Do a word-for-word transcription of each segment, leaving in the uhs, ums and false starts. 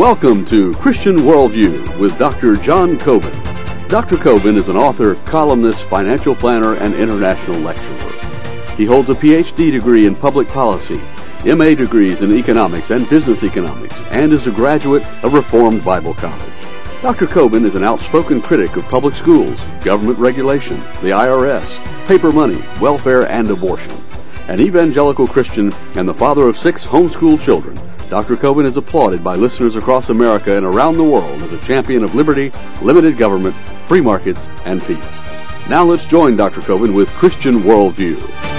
Welcome to Christian Worldview with Doctor John Coben. Doctor Coben is an author, columnist, financial planner, and international lecturer. He holds a P H D degree in public policy, M A degrees in economics and business economics, and is a graduate of Reformed Bible College. Doctor Coben is an outspoken critic of public schools, government regulation, the I R S, paper money, welfare, and abortion. An evangelical Christian and the father of six homeschooled children, Doctor Coben is applauded by listeners across America and around the world as a champion of liberty, limited government, free markets, and peace. Now let's join Doctor Coben with Christian Worldview.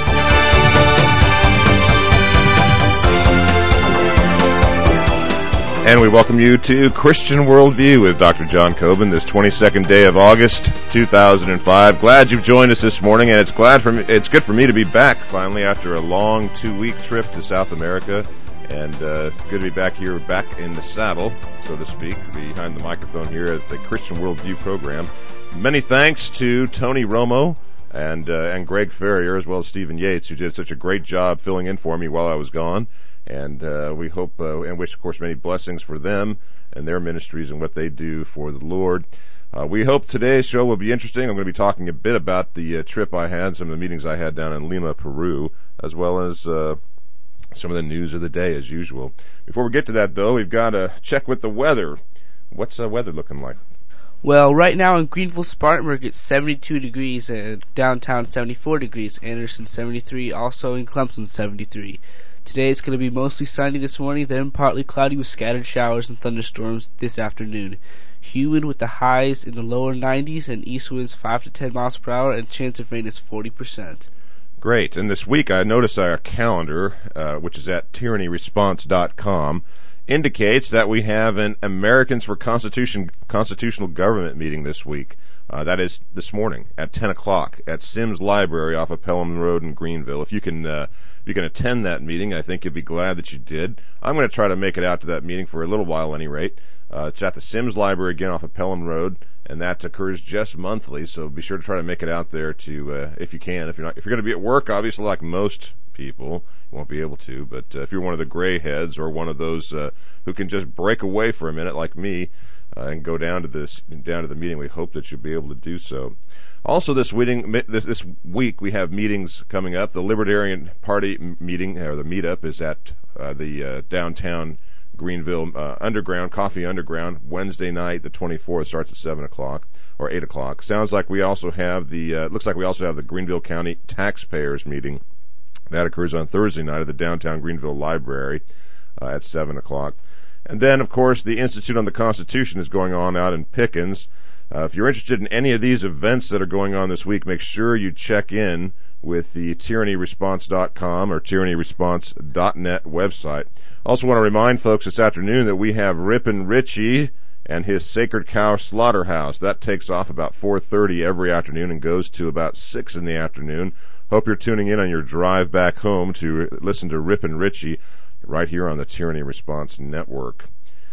And we welcome you to Christian Worldview with Doctor John Coben, this twenty-second day of August, two thousand five. Glad you've joined us this morning, and it's glad for me, it's good for me to be back finally after a long two-week trip to South America. And uh, it's good to be back here, back in the saddle, so to speak, behind the microphone here at the Christian Worldview program. Many thanks to Tony Romo and uh, and Greg Ferrier, as well as Stephen Yates, who did such a great job filling in for me while I was gone. And uh, we hope uh, and wish, of course, many blessings for them and their ministries and what they do for the Lord. Uh, we hope today's show will be interesting. I'm going to be talking a bit about the uh, trip I had, some of the meetings I had down in Lima, Peru, as well as Uh, some of the news of the day, as usual. Before we get to that, though, we've got to check with the weather. What's the weather looking like? Well, right now in Greenville, Spartanburg, it's seventy-two degrees, and downtown seventy-four degrees, Anderson seventy-three, also in Clemson seventy-three. Today it's going to be mostly sunny this morning, then partly cloudy with scattered showers and thunderstorms this afternoon. Humid with the highs in the lower nineties and east winds five to ten miles per hour, and chance of rain is forty percent. Great. And this week I noticed our calendar, uh, which is at tyranny response dot com, indicates that we have an Americans for Constitution Constitutional Government meeting this week. Uh, that is this morning at ten o'clock at Sims Library off of Pelham Road in Greenville. If you can uh, if you can attend that meeting, I think you'll be glad that you did. I'm going to try to make it out to that meeting for a little while at any rate. Uh, it's at the Sims Library again off of Pelham Road, and that occurs just monthly, so be sure to try to make it out there to, uh, if you can. If you're not, if you're going to be at work, obviously like most people, you won't be able to, but uh, if you're one of the gray heads or one of those uh, who can just break away for a minute like me uh, and go down to this down to the meeting, we hope that you'll be able to do so. Also this meeting, this, this week we have meetings coming up. The Libertarian Party meeting, or the meetup, is at uh, the uh, downtown Greenville uh, Underground, Coffee Underground, Wednesday night, the twenty-fourth, starts at seven o'clock or eight o'clock. Sounds like we also have the, uh, looks like we also have the Greenville County Taxpayers meeting. That occurs on Thursday night at the downtown Greenville Library uh, at seven o'clock. And then, of course, the Institute on the Constitution is going on out in Pickens. Uh, if you're interested in any of these events that are going on this week, make sure you check in with the tyranny response dot com or tyranny response dot net website. Also want to remind folks this afternoon that we have Rippin' Richie and his Sacred Cow Slaughterhouse. That takes off about four thirty every afternoon and goes to about six in the afternoon. Hope you're tuning in on your drive back home to listen to Rippin' Richie right here on the Tyranny Response Network.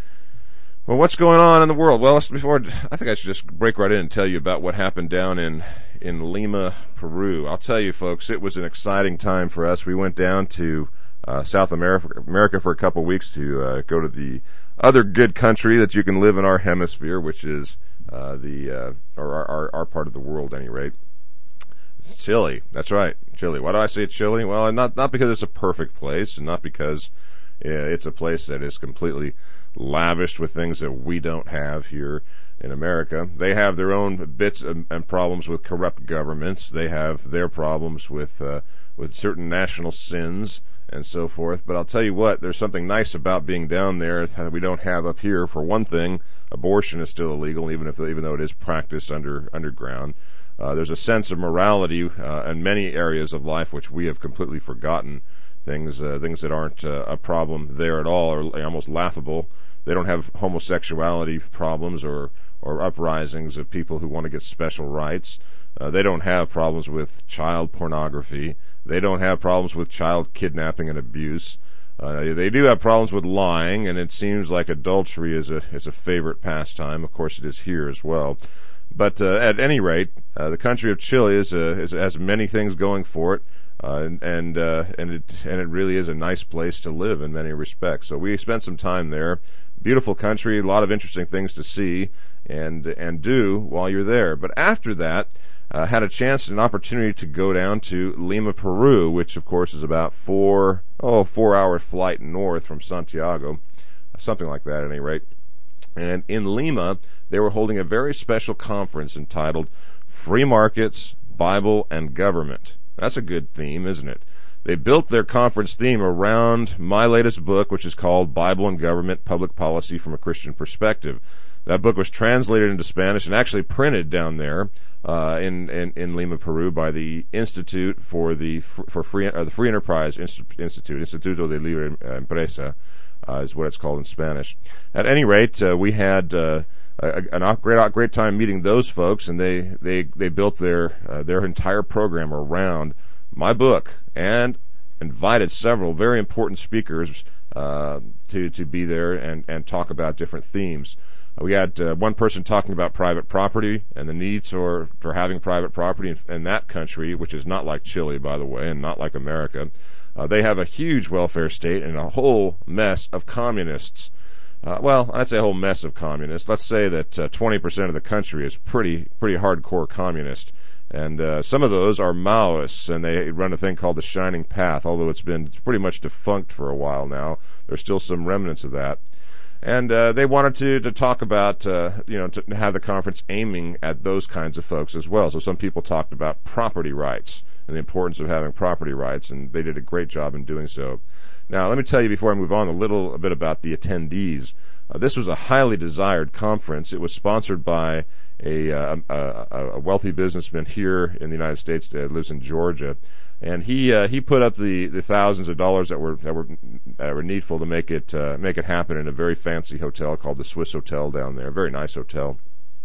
Well, what's going on in the world? Well, before I think I should just break right in and tell you about what happened down in in Lima, Peru. I'll tell you, folks, it was an exciting time for us. We went down to uh, South America, America for a couple of weeks to uh, go to the other good country that you can live in our hemisphere, which is uh, the uh, or our, our our part of the world, at any rate. Chile. That's right, Chile. Why do I say Chile? Well, not not because it's a perfect place, and not because uh, it's a place that is completely lavished with things that we don't have here in America. They have their own bits and, and problems with corrupt governments. They have their problems with uh, with certain national sins and so forth. But I'll tell you what, there's something nice about being down there that we don't have up here. For one thing, abortion is still illegal, even if even though it is practiced under underground. Uh, there's a sense of morality uh, in many areas of life which we have completely forgotten. Things uh, things that aren't uh, a problem there at all are almost laughable. They don't have homosexuality problems or, or uprisings of people who want to get special rights. Uh, they don't have problems with child pornography. They don't have problems with child kidnapping and abuse. Uh, they do have problems with lying, and it seems like adultery is a is a favorite pastime. Of course, it is here as well. But uh, at any rate, uh, the country of Chile is, uh, is has many things going for it. Uh, and and, uh, and it and it really is a nice place to live in many respects. So we spent some time there. Beautiful country, a lot of interesting things to see and and do while you're there. But after that, uh, had a chance and an opportunity to go down to Lima, Peru, which of course is about four oh four hour flight north from Santiago, something like that at any rate. And in Lima, they were holding a very special conference entitled Free Markets, Bible, and Government. That's a good theme, isn't it? They built their conference theme around my latest book, which is called Bible and Government, Public Policy from a Christian Perspective. That book was translated into Spanish and actually printed down there uh, in, in in Lima, Peru, by the Institute for the for Free or the Free Enterprise Institute, Instituto de Libre Empresa, uh, is what it's called in Spanish. At any rate, uh, we had uh, a, a great great time meeting those folks, and they they they built their uh, their entire program around my book and invited several very important speakers uh, to to be there and and talk about different themes. We had uh, one person talking about private property and the needs for, for having private property in, in that country, which is not like Chile, by the way, and not like America. Uh, they have a huge welfare state and a whole mess of communists. Uh, well, I'd say a whole mess of communists. Let's say that uh, twenty percent of the country is pretty pretty hardcore communist. And uh, some of those are Maoists, and they run a thing called the Shining Path, although it's been pretty much defunct for a while now. There's still some remnants of that. And uh, they wanted to, to talk about, uh, you know, to have the conference aiming at those kinds of folks as well. So some people talked about property rights and the importance of having property rights, and they did a great job in doing so. Now, let me tell you before I move on a little a bit about the attendees. Uh, this was a highly desired conference. It was sponsored by a, uh, a, a wealthy businessman here in the United States that lives in Georgia. And he uh, he put up the, the thousands of dollars that were that were that were needful to make it uh, make it happen in a very fancy hotel called the Swiss Hotel down there, a very nice hotel.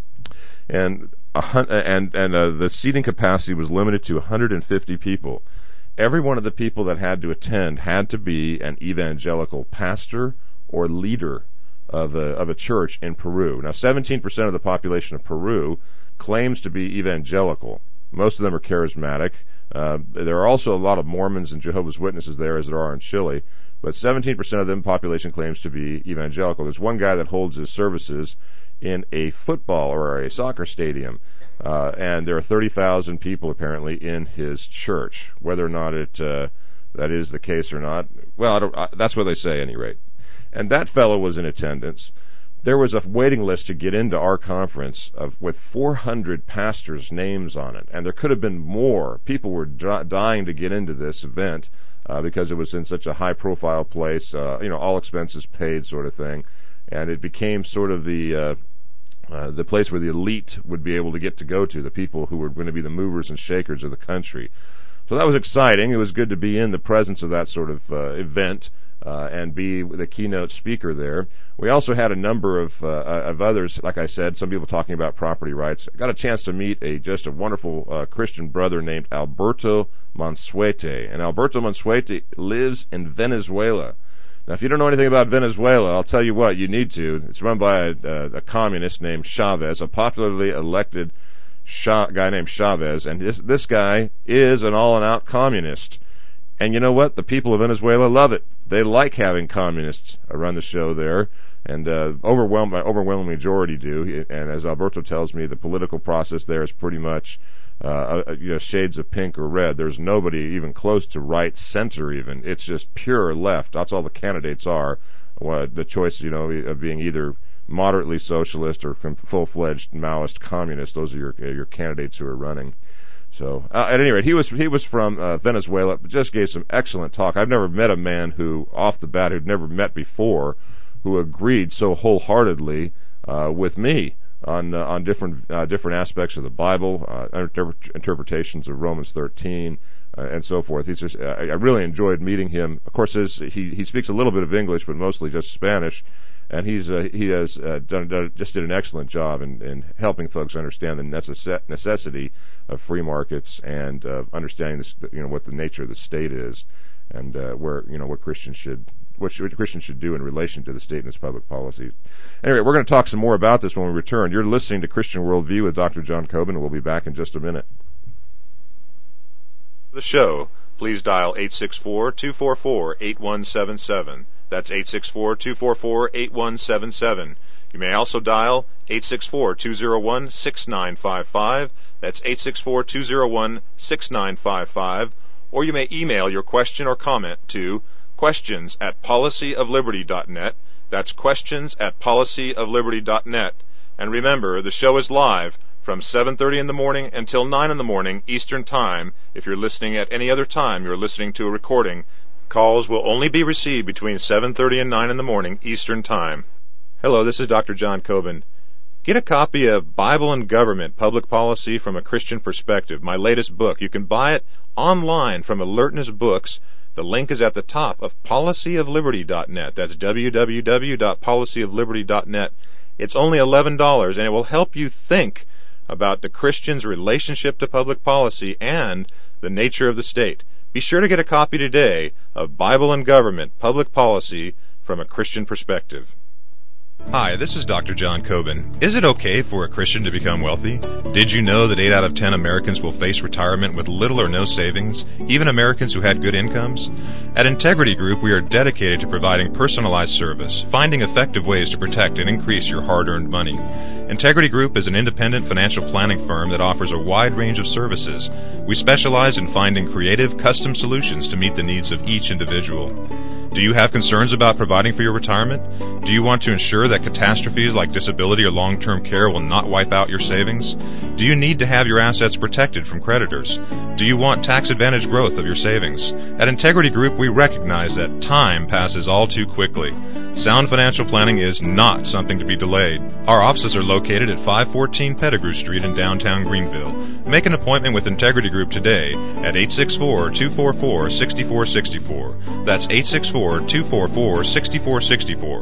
And a, and and uh, the seating capacity was limited to one hundred fifty people. Every one of the people that had to attend had to be an evangelical pastor or leader of a of a church in Peru. Now, seventeen percent of the population of Peru claims to be evangelical. Most of them are charismatic. Uh, there are also a lot of Mormons and Jehovah's Witnesses there, as there are in Chile, but seventeen percent of the population claims to be evangelical. There's one guy that holds his services in a football or a soccer stadium, uh, and there are thirty thousand people apparently in his church. Whether or not it uh, that is the case or not, well, I don't, I, that's what they say, at any rate. And that fellow was in attendance. There was a waiting list to get into our conference of with four hundred pastors' names on it, and there could have been more. People were di- dying to get into this event uh, because it was in such a high-profile place, uh, you know, all expenses paid sort of thing, and it became sort of the uh, uh, the place where the elite would be able to get to go to, the people who were going to be the movers and shakers of the country. So that was exciting. It was good to be in the presence of that sort of uh, event. Uh, and be the keynote speaker there. We also had a number of uh, of others, like I said, some people talking about property rights. I got a chance to meet a just a wonderful uh, Christian brother named Alberto Mansuete. And Alberto Mansuete lives in Venezuela. Now, if you don't know anything about Venezuela, I'll tell you what, you need to. It's run by a, a, a communist named Chavez, a popularly elected Cha- guy named Chavez. And this, this guy is an all-and-out communist. And you know what? The people of Venezuela love it. They like having communists run the show there, and uh, overwhelm, overwhelming majority do. And as Alberto tells me, the political process there is pretty much uh, you know, shades of pink or red. There's nobody even close to right center even. It's just pure left. That's all the candidates are. Well, the choice, you know, of being either moderately socialist or full-fledged Maoist communist. Those are your your candidates who are running. So, uh, at any rate, he was he was from uh, Venezuela, but just gave some excellent talk. I've never met a man who, off the bat, who'd never met before, who agreed so wholeheartedly uh, with me on uh, on different uh, different aspects of the Bible, uh, inter- interpretations of Romans thirteen, uh, and so forth. He's just, I, I really enjoyed meeting him. Of course, his, he he speaks a little bit of English, but mostly just Spanish. And he's uh, he has uh, done, done just did an excellent job in, in helping folks understand the necess- necessity of free markets and uh, understanding this, you know, what the nature of the state is, and uh, where you know what Christians should what, should, what Christians should do in relation to the state and its public policies. Anyway, we're going to talk some more about this when we return. You're listening to Christian Worldview with Doctor John Coben, and we'll be back in just a minute. The show. please dial eight six four, two four four, eight one seven seven. That's eight six four, two four four, eight one seven seven. You may also dial eight six four, two zero one, six nine five five. That's eight six four, two zero one, six nine five five. Or you may email your question or comment to questions at policy of liberty dot net. That's questions at policy of liberty dot net. And remember, the show is live from seven thirty in the morning until nine in the morning Eastern Time. If you're listening at any other time, you're listening to a recording. Calls will only be received between seven thirty and nine in the morning Eastern Time. Hello, this is Doctor John Coben. Get a copy of Bible and Government, Public Policy from a Christian Perspective, my latest book. You can buy it online from Alertness Books. The link is at the top of policy of liberty dot net. That's w w w dot policy of liberty dot net. It's only eleven dollars, and it will help you think about the Christian's relationship to public policy and the nature of the state. Be sure to get a copy today of Bible and Government, Public Policy from a Christian Perspective. Hi, this is Doctor John Coben. Is it okay for a Christian to become wealthy? Did you know that eight out of ten Americans will face retirement with little or no savings, even Americans who had good incomes? At Integrity Group, we are dedicated to providing personalized service, finding effective ways to protect and increase your hard-earned money. Integrity Group is an independent financial planning firm that offers a wide range of services. We specialize in finding creative, custom solutions to meet the needs of each individual. Do you have concerns about providing for your retirement? Do you want to ensure that catastrophes like disability or long-term care will not wipe out your savings? Do you need to have your assets protected from creditors? Do you want tax-advantaged growth of your savings? At Integrity Group, we recognize that time passes all too quickly. Sound financial planning is not something to be delayed. Our offices are located at five fourteen Pettigrew Street in downtown Greenville. Make an appointment with Integrity Group today at eight six four, two four four, six four six four. That's eight six four, two four four, six four six four.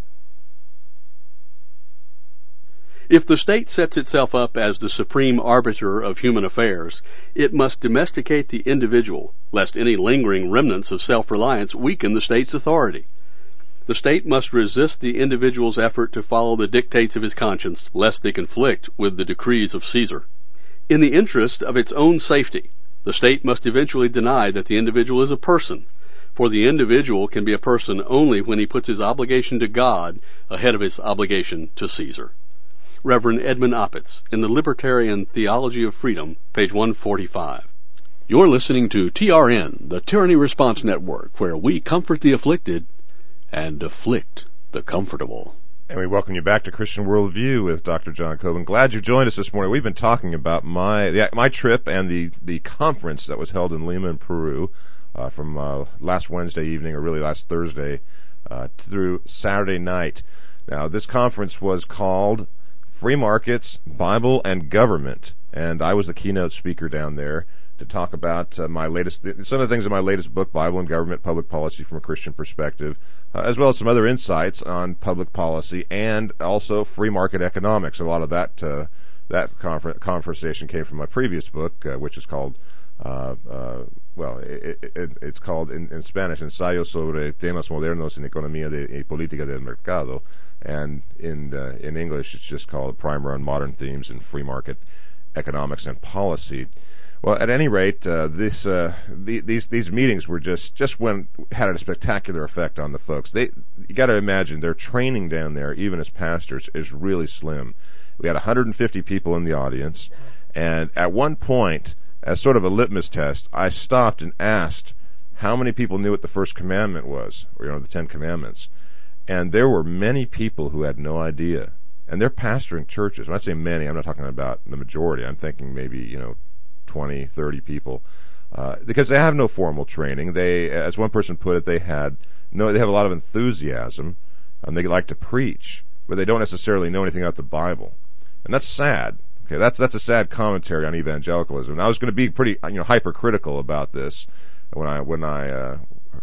If the state sets itself up as the supreme arbiter of human affairs, it must domesticate the individual, lest any lingering remnants of self-reliance weaken the state's authority. The state must resist the individual's effort to follow the dictates of his conscience, lest they conflict with the decrees of Caesar. In the interest of its own safety, the state must eventually deny that the individual is a person, for the individual can be a person only when he puts his obligation to God ahead of his obligation to Caesar. Reverend Edmund Opitz, in the Libertarian Theology of Freedom, page one forty-five. You're listening to T R N, the Tyranny Response Network, where we comfort the afflicted and afflict the comfortable. And we welcome you back to Christian Worldview with Doctor John Coben. Glad you joined us this morning. We've been talking about my the, my trip and the, the conference that was held in Lima, in Peru, uh, from uh, last Wednesday evening, or really last Thursday, uh, through Saturday night. Now, this conference was called Free Markets, Bible, and Government, and I was the keynote speaker down there to talk about uh, my latest, some of the things in my latest book, Bible and Government, Public Policy from a Christian Perspective, uh, as well as some other insights on public policy and also free market economics. A lot of that uh, that confer- conversation came from my previous book, uh, which is called, uh, uh, well, it, it, it's called in, in Spanish, Ensayo sobre temas modernos en economía de, y política del mercado, and in uh, in English it's just called Primer on Modern Themes in Free Market Economics and Policy. Well, at any rate, uh, this uh, the, these these meetings were just just went had a spectacular effect on the folks. They you got to imagine their training down there, even as pastors, is really slim. We had one hundred fifty people in the audience, and at one point, as sort of a litmus test, I stopped and asked how many people knew what the first commandment was, or you know, the Ten Commandments, and there were many people who had no idea. And they're pastoring churches. When I say many, I'm not talking about the majority. I'm thinking maybe you know. twenty, thirty people, uh, because they have no formal training. They, as one person put it, they had no, they have a lot of enthusiasm, and they like to preach, but they don't necessarily know anything about the Bible, and that's sad. Okay, that's that's a sad commentary on evangelicalism. And I was going to be pretty, you know, hypercritical about this when I when I uh,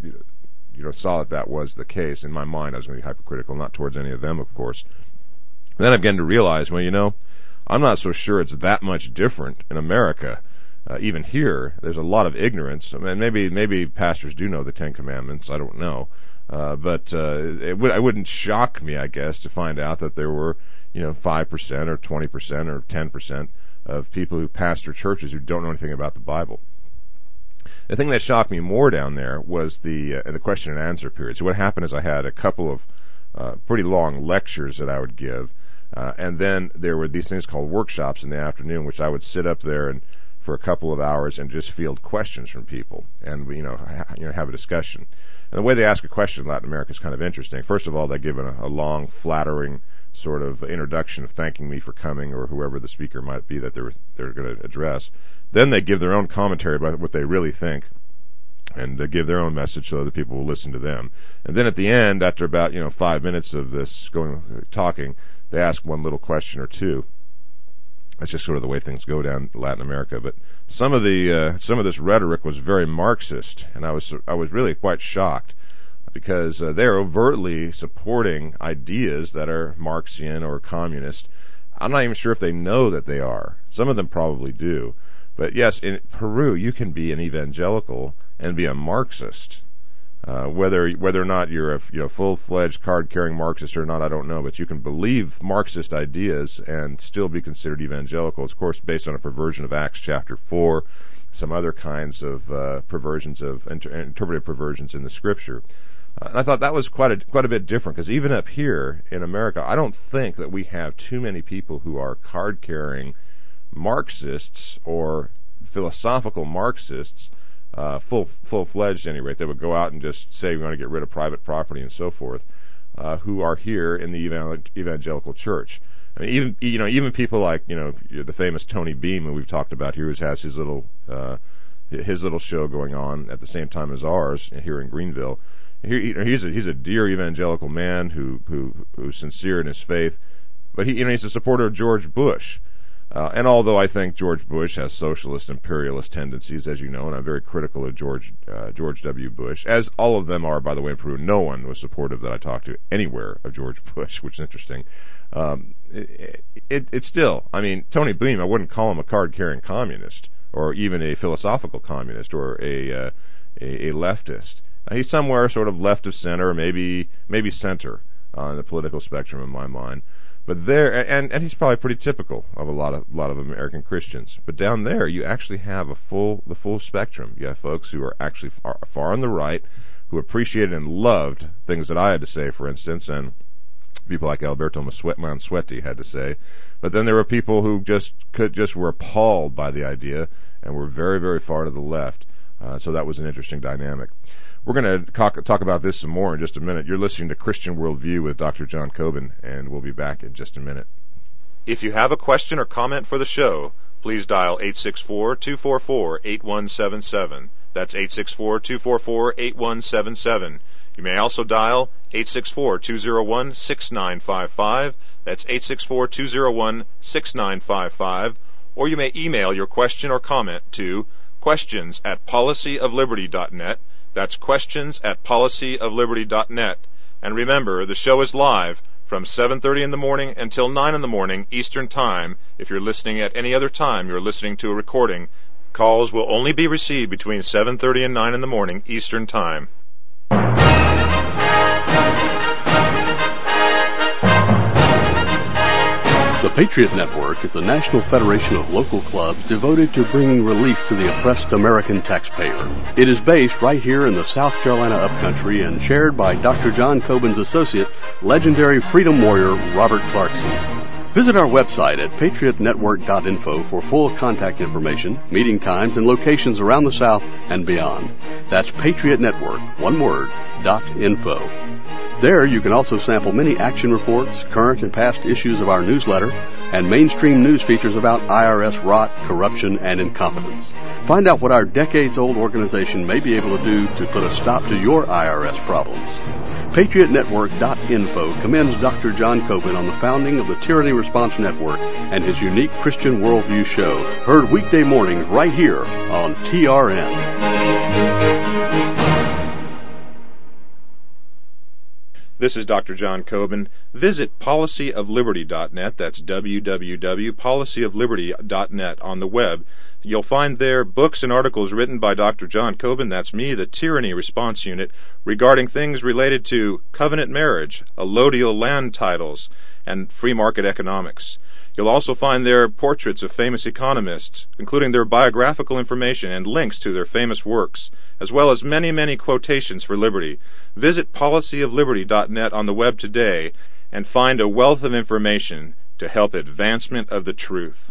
you know saw that that was the case. In my mind, I was going to be hypercritical, not towards any of them, of course. And then I began to realize, well, you know, I'm not so sure it's that much different in America. Uh, even here, there's a lot of ignorance. I mean, maybe maybe pastors do know the Ten Commandments. I don't know, uh, but uh, it, would, it wouldn't shock me, I guess, to find out that there were, you know, five percent or twenty percent or ten percent of people who pastor churches who don't know anything about the Bible. The thing that shocked me more down there was the uh, the question and answer period. So what happened is I had a couple of uh, pretty long lectures that I would give, uh, and then there were these things called workshops in the afternoon, which I would sit up there and for a couple of hours and just field questions from people, and we, you know, ha- you know, have a discussion. And the way they ask a question in Latin America is kind of interesting. First of all, they give a, a long, flattering sort of introduction of thanking me for coming, or whoever the speaker might be that they're they're going to address. Then they give their own commentary about what they really think, and uh, give their own message so that people will listen to them. And then at the end, after about you know five minutes of this going talking, they ask one little question or two. That's just sort of the way things go down in Latin America. But some of the uh, some of this rhetoric was very Marxist, and I was I was really quite shocked, because uh, they're overtly supporting ideas that are Marxian or communist. I'm not even sure if they know that they are. Some of them probably do. But yes, in Peru, you can be an evangelical and be a Marxist. Uh, whether whether or not you're a you know, full-fledged card-carrying Marxist or not, I don't know. But you can believe Marxist ideas and still be considered evangelical. It's, of course, based on a perversion of Acts chapter four, some other kinds of uh, perversions of inter- interpretive perversions in the Scripture. Uh, and I thought that was quite a quite a bit different, because even up here in America, I don't think that we have too many people who are card-carrying Marxists or philosophical Marxists, uh, full full-fledged at any rate, that would go out and just say we want to get rid of private property and so forth, uh, who are here in the evan- evangelical church. I mean, even you know, even people like you know the famous Tony Beam, who we've talked about here, who has his little uh, his little show going on at the same time as ours here in Greenville. He, he's a he's a dear evangelical man who who who's sincere in his faith, but he you know he's a supporter of George Bush. Uh, and although I think George Bush has socialist, imperialist tendencies, as you know, and I'm very critical of George uh, George W. Bush, as all of them are, by the way, in Peru. No one was supportive that I talked to anywhere of George Bush, which is interesting. Um, it, it, it's still, I mean, Tony Beam, I wouldn't call him a card-carrying communist, or even a philosophical communist, or a uh, a, a leftist. Uh, he's somewhere sort of left of center, maybe maybe center on the political spectrum in my mind. But there, and, and he's probably pretty typical of a lot of lot of American Christians. But down there, you actually have a full the full spectrum. You have folks who are actually far, far on the right, who appreciated and loved things that I had to say, for instance, and people like Alberto Mansuetti had to say. But then there were people who just could just were appalled by the idea and were very very far to the left. Uh, so that was an interesting dynamic. We're going to talk, talk about this some more in just a minute. You're listening to Christian Worldview with Doctor John Coben, and we'll be back in just a minute. If you have a question or comment for the show, please dial eight six four, two four four, eight one seven seven. That's eight six four, two four four, eight one seven seven. You may also dial eight six four, two zero one, six nine five five. That's eight six four, two zero one, six nine five five. Or you may email your question or comment to questions at policy of liberty dot net. That's questions at policy of liberty dot net. And remember, the show is live from seven thirty in the morning until nine in the morning Eastern Time. If you're listening at any other time, you're listening to a recording. Calls will only be received between seven thirty and nine in the morning Eastern Time. The Patriot Network is a national federation of local clubs devoted to bringing relief to the oppressed American taxpayer. It is based right here in the South Carolina upcountry and chaired by Doctor John Coben's associate, legendary freedom warrior Robert Clarkson. Visit our website at patriot network dot info for full contact information, meeting times, and locations around the South and beyond. That's Patriot Network, one word, dot info. There you can also sample many action reports, current and past issues of our newsletter, and mainstream news features about I R S rot, corruption, and incompetence. Find out what our decades-old organization may be able to do to put a stop to your I R S problems. patriot network dot info commends Doctor John Coben on the founding of the Tyranny Response Network and his unique Christian Worldview show, heard weekday mornings right here on T R N. This is Doctor John Coben. Visit policy of liberty dot net. That's w w w dot policy of liberty dot net on the web You'll find there books and articles written by Doctor John Coben, that's me, the Tyranny Response Unit, regarding things related to covenant marriage, allodial land titles, and free market economics. You'll also find there portraits of famous economists, including their biographical information and links to their famous works, as well as many, many quotations for liberty. Visit policy of liberty dot net on the web today and find a wealth of information to help advancement of the truth.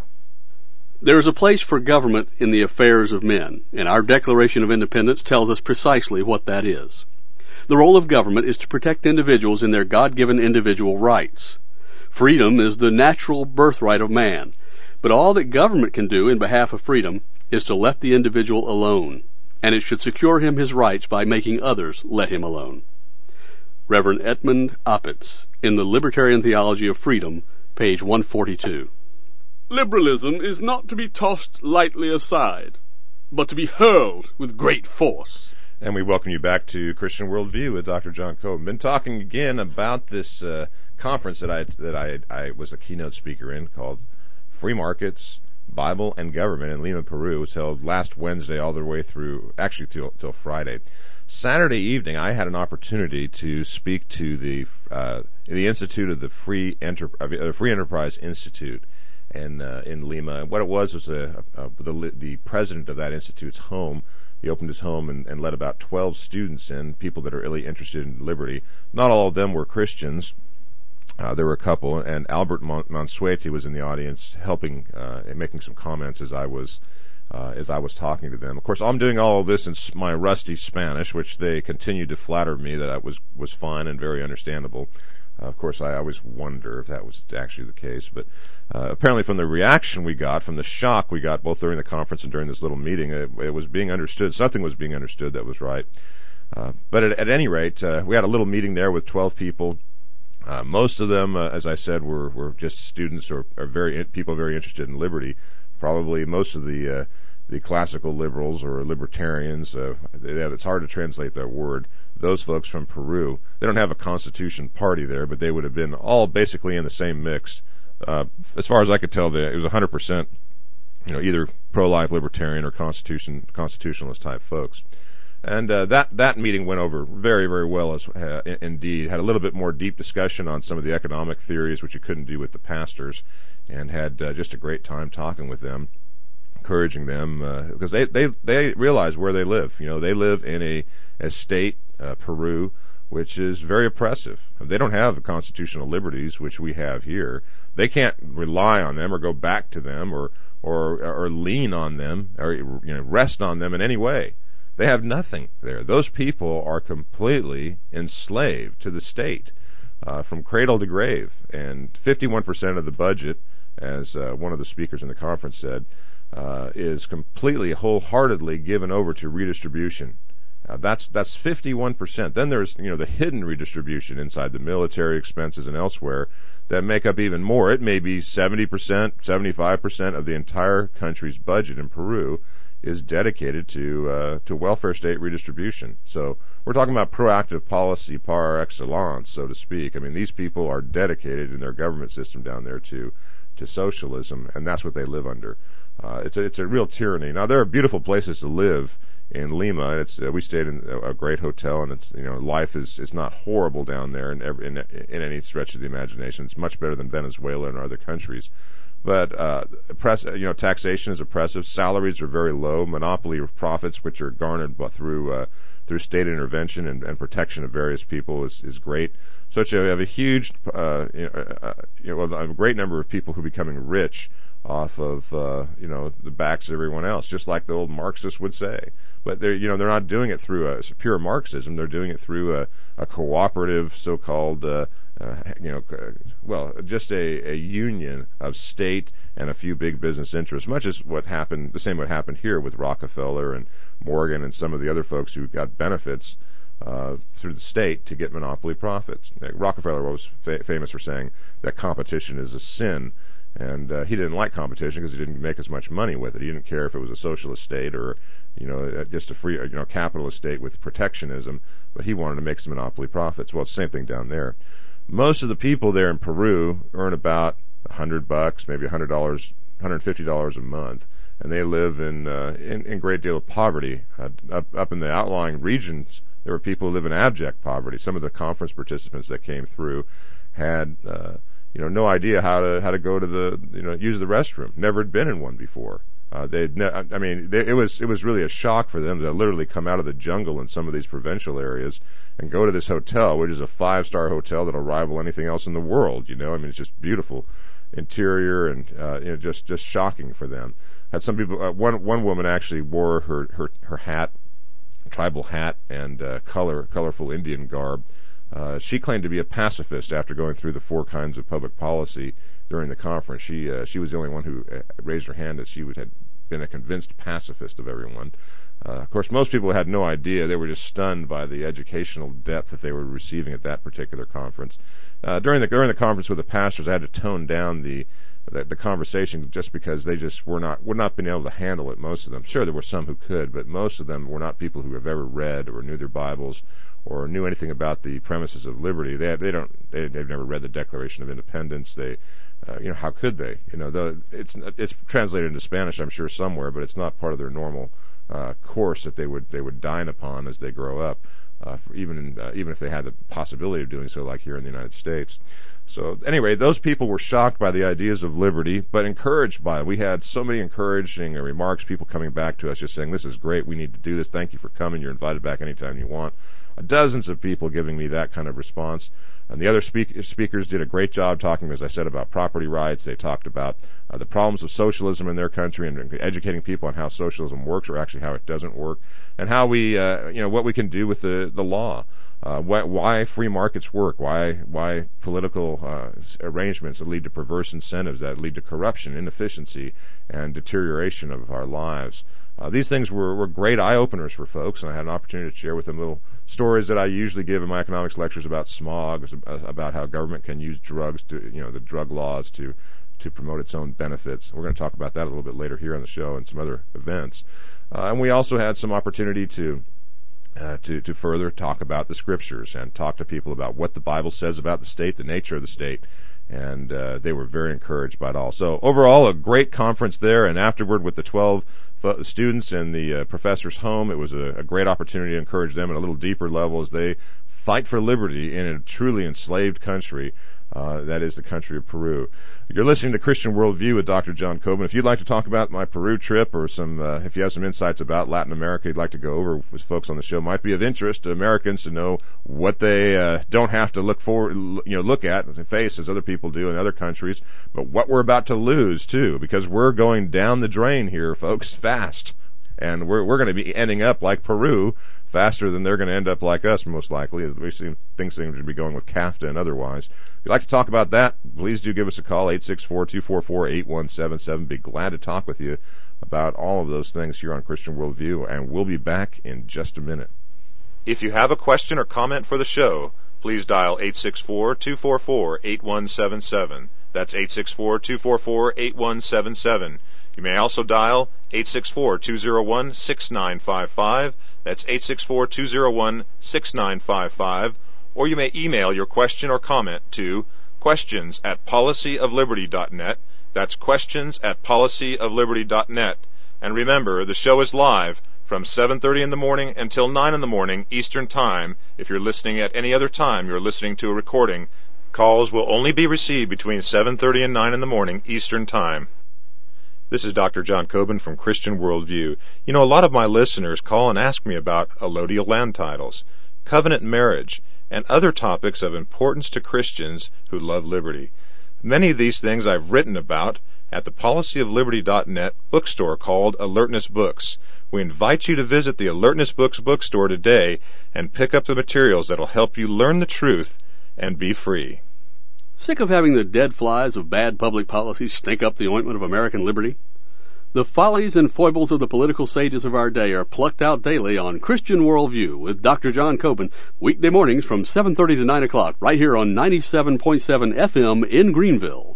There is a place for government in the affairs of men, and our Declaration of Independence tells us precisely what that is. The role of government is to protect individuals in their God-given individual rights. Freedom is the natural birthright of man, but all that government can do in behalf of freedom is to let the individual alone, and it should secure him his rights by making others let him alone. Reverend Edmund Opitz, in The Libertarian Theology of Freedom, page one forty-two. Liberalism is not to be tossed lightly aside, but to be hurled with great force. And we welcome you back to Christian Worldview with Doctor John Coben. Been talking again about this uh, conference that I that I I was a keynote speaker in called Free Markets, Bible, and Government in Lima, Peru. It was held last Wednesday all the way through, actually till, till Friday. Saturday evening, I had an opportunity to speak to the uh, the Institute of the Free Enter- uh, Free Enterprise Institute in uh, in Lima. And what it was was a, a, the the president of that institute's home. He opened his home and, and let about twelve students in, people that are really interested in liberty. Not all of them were Christians. Uh, there were a couple, and Albert Mansueti was in the audience, helping uh, and making some comments as I was uh, as I was talking to them. Of course, I'm doing all of this in my rusty Spanish, which they continued to flatter me that I was was fine and very understandable. Uh, of course, I always wonder if that was actually the case, but uh, apparently from the reaction we got, from the shock we got both during the conference and during this little meeting, it, it was being understood. Something was being understood that was right. Uh, but at, at any rate, uh, we had a little meeting there with twelve people. Uh, most of them, uh, as I said, were, were just students or, or very people very interested in liberty. Probably most of the uh, the classical liberals or libertarians, uh, they, it's hard to translate that word. Those folks from Peru, they don't have a Constitution party there, but they would have been all basically in the same mix. Uh, as far as I could tell, they, it was one hundred percent, you know, either pro-life libertarian or Constitution constitutionalist type folks. And uh, that that meeting went over very, very well, as uh, indeed. Had a little bit more deep discussion on some of the economic theories, which you couldn't do with the pastors, and had uh, just a great time talking with them, encouraging them, uh, because they, they, they realize where they live. You know, they live in a, a state, uh, Peru, which is very oppressive. They don't have the constitutional liberties which we have here. They can't rely on them or go back to them or or, or lean on them or you know rest on them in any way. They have nothing there. Those people are completely enslaved to the state uh, from cradle to grave. And fifty-one percent of the budget, as uh, one of the speakers in the conference said, uh, is completely, wholeheartedly given over to redistribution. Uh, that's that's fifty-one percent. Then there's you know the hidden redistribution inside the military expenses and elsewhere that make up even more. It may be seventy percent, seventy-five percent of the entire country's budget in Peru is dedicated to uh, to welfare state redistribution. So we're talking about proactive policy par excellence, so to speak. I mean, these people are dedicated in their government system down there to to socialism, and that's what they live under. Uh, it's a, it's a real tyranny. Now there are beautiful places to live in Lima. It's uh, we stayed in a, a great hotel, and it's you know life is is not horrible down there in every, in, in any stretch of the imagination. It's much better than Venezuela and other countries. But uh, press, you know, taxation is oppressive. Salaries are very low. Monopoly of profits, which are garnered through uh, through state intervention and, and protection of various people, is, is great. So you have a huge, uh, you know, uh, you know, a great number of people who are becoming rich off of uh, you know the backs of everyone else, just like the old Marxists would say. But they're you know they're not doing it through a pure Marxism. They're doing it through a, a cooperative, so-called. Uh, Uh, you know, uh, well, just a, a union of state and a few big business interests, much as what happened, the same what happened here with Rockefeller and Morgan and some of the other folks who got benefits uh, through the state to get monopoly profits. Uh, Rockefeller was fa- famous for saying that competition is a sin, and uh, he didn't like competition because he didn't make as much money with it. He didn't care if it was a socialist state or, you know, just a free, you know, capitalist state with protectionism, but he wanted to make some monopoly profits. Well, it's the same thing down there. Most of the people there in Peru earn about a hundred bucks, maybe a hundred dollars, one hundred fifty dollars a month, and they live in uh, in, in great deal of poverty. Uh, up up in the outlying regions, there were people who live in abject poverty. Some of the conference participants that came through had uh, you know no idea how to how to go to the you know use the restroom. Never had been in one before. Uh, they, ne- I mean, they, it was it was really a shock for them to literally come out of the jungle in some of these provincial areas and go to this hotel, which is a five-star hotel that'll rival anything else in the world. You know, I mean, it's just beautiful interior and uh, you know just just shocking for them. Had some people. Uh, one one woman actually wore her her her hat, tribal hat, and uh, color colorful Indian garb. Uh, she claimed to be a pacifist after going through the four kinds of public policy during the conference. She uh, she was the only one who uh, raised her hand that she would, had been a convinced pacifist of everyone. Uh, of course, most people had no idea. They were just stunned by the educational depth that they were receiving at that particular conference. Uh, during the during the conference with the pastors, I had to tone down the the, the conversation just because they just were not would not been able to handle it. Most of them, sure, there were some who could, but most of them were not people who have ever read or knew their Bibles or knew anything about the premises of liberty. They they don't they, they've never read the Declaration of Independence. They Uh, you know, how could they? You know, the, it's it's translated into Spanish, I'm sure, somewhere, but it's not part of their normal uh, course that they would they would dine upon as they grow up, uh, for even in, uh, even if they had the possibility of doing so, like here in the United States. So anyway, those people were shocked by the ideas of liberty, but encouraged by it. We had so many encouraging remarks, people coming back to us just saying, "This is great. We need to do this. Thank you for coming. You're invited back anytime you want." Uh, dozens of people giving me that kind of response. And the other speak- speakers did a great job talking, as I said, about property rights. They talked about uh, the problems of socialism in their country and educating people on how socialism works, or actually how it doesn't work, and how we, uh, you know, what we can do with the the law. Uh, why, why free markets work, why why political uh, arrangements that lead to perverse incentives that lead to corruption, inefficiency, and deterioration of our lives. Uh, these things were, were great eye-openers for folks, and I had an opportunity to share with them little stories that I usually give in my economics lectures about smog, about how government can use drugs to, you know, the drug laws to to promote its own benefits. We're going to talk about that a little bit later here on the show and some other events. Uh, and we also had some opportunity to Uh, to, to further talk about the scriptures and talk to people about what the Bible says about the state, the nature of the state, and uh, they were very encouraged by it all. So overall, a great conference there, and afterward with the twelve f- students in the uh, professor's home, it was a, a great opportunity to encourage them at a little deeper level as they fight for liberty in a truly enslaved country. Uh, that is the country of Peru. You're listening to Christian Worldview with Doctor John Coben. If you'd like to talk about my Peru trip, or some, uh, if you have some insights about Latin America you'd like to go over with folks on the show, might be of interest to Americans to know what they uh, don't have to look forward, you know, look at and face as other people do in other countries, but what we're about to lose too, because we're going down the drain here, folks, fast, and we're we're going to be ending up like Peru. Faster than they're going to end up like us, most likely. We see things seem to be going with CAFTA and otherwise. If you'd like to talk about that, please do give us a call, eight six four, two four four, eight one seven seven. Be glad to talk with you about all of those things here on Christian Worldview, and we'll be back in just a minute. If you have a question or comment for the show, please dial eight six four, two four four, eight one seven seven. That's eight six four, two four four, eight one seven seven. You may also dial eight six four, two zero one, six nine five five. That's eight six four, two zero one, six nine five five. Or you may email your question or comment to questions at policy of liberty dot net. That's questions at policy of liberty dot net. And remember, the show is live from seven thirty in the morning until nine in the morning Eastern Time. If you're listening at any other time, you're listening to a recording. Calls will only be received between seven thirty and nine in the morning Eastern Time. This is Doctor John Coben from Christian Worldview. You know, a lot of my listeners call and ask me about allodial land titles, covenant marriage, and other topics of importance to Christians who love liberty. Many of these things I've written about at the policy of liberty dot net bookstore called Alertness Books. We invite you to visit the Alertness Books bookstore today and pick up the materials that will help you learn the truth and be free. Sick of having the dead flies of bad public policy stink up the ointment of American liberty? The follies and foibles of the political sages of our day are plucked out daily on Christian Worldview with Doctor John Coben, weekday mornings from seven thirty to nine o'clock, right here on ninety-seven point seven F M in Greenville.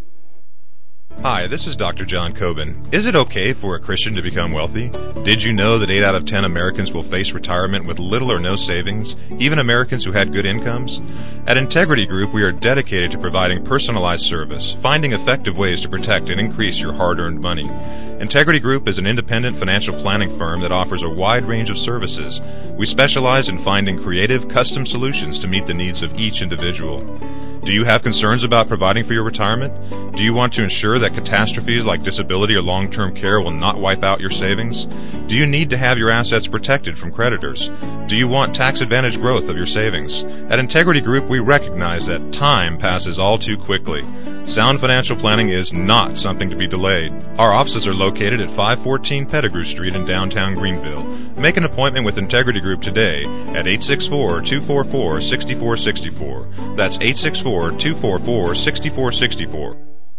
Hi, this is Doctor John Coben. Is it okay for a Christian to become wealthy? Did you know that eight out of ten Americans will face retirement with little or no savings, even Americans who had good incomes? At Integrity Group, we are dedicated to providing personalized service, finding effective ways to protect and increase your hard-earned money. Integrity Group is an independent financial planning firm that offers a wide range of services. We specialize in finding creative, custom solutions to meet the needs of each individual. Do you have concerns about providing for your retirement? Do you want to ensure that catastrophes like disability or long-term care will not wipe out your savings? Do you need to have your assets protected from creditors? Do you want tax-advantaged growth of your savings? At Integrity Group, we recognize that time passes all too quickly. Sound financial planning is not something to be delayed. Our offices are located at five fourteen Pettigrew Street in downtown Greenville. Make an appointment with Integrity Group today at eight six four, two four four, six four six four. That's eight six four, two four four, six four six four.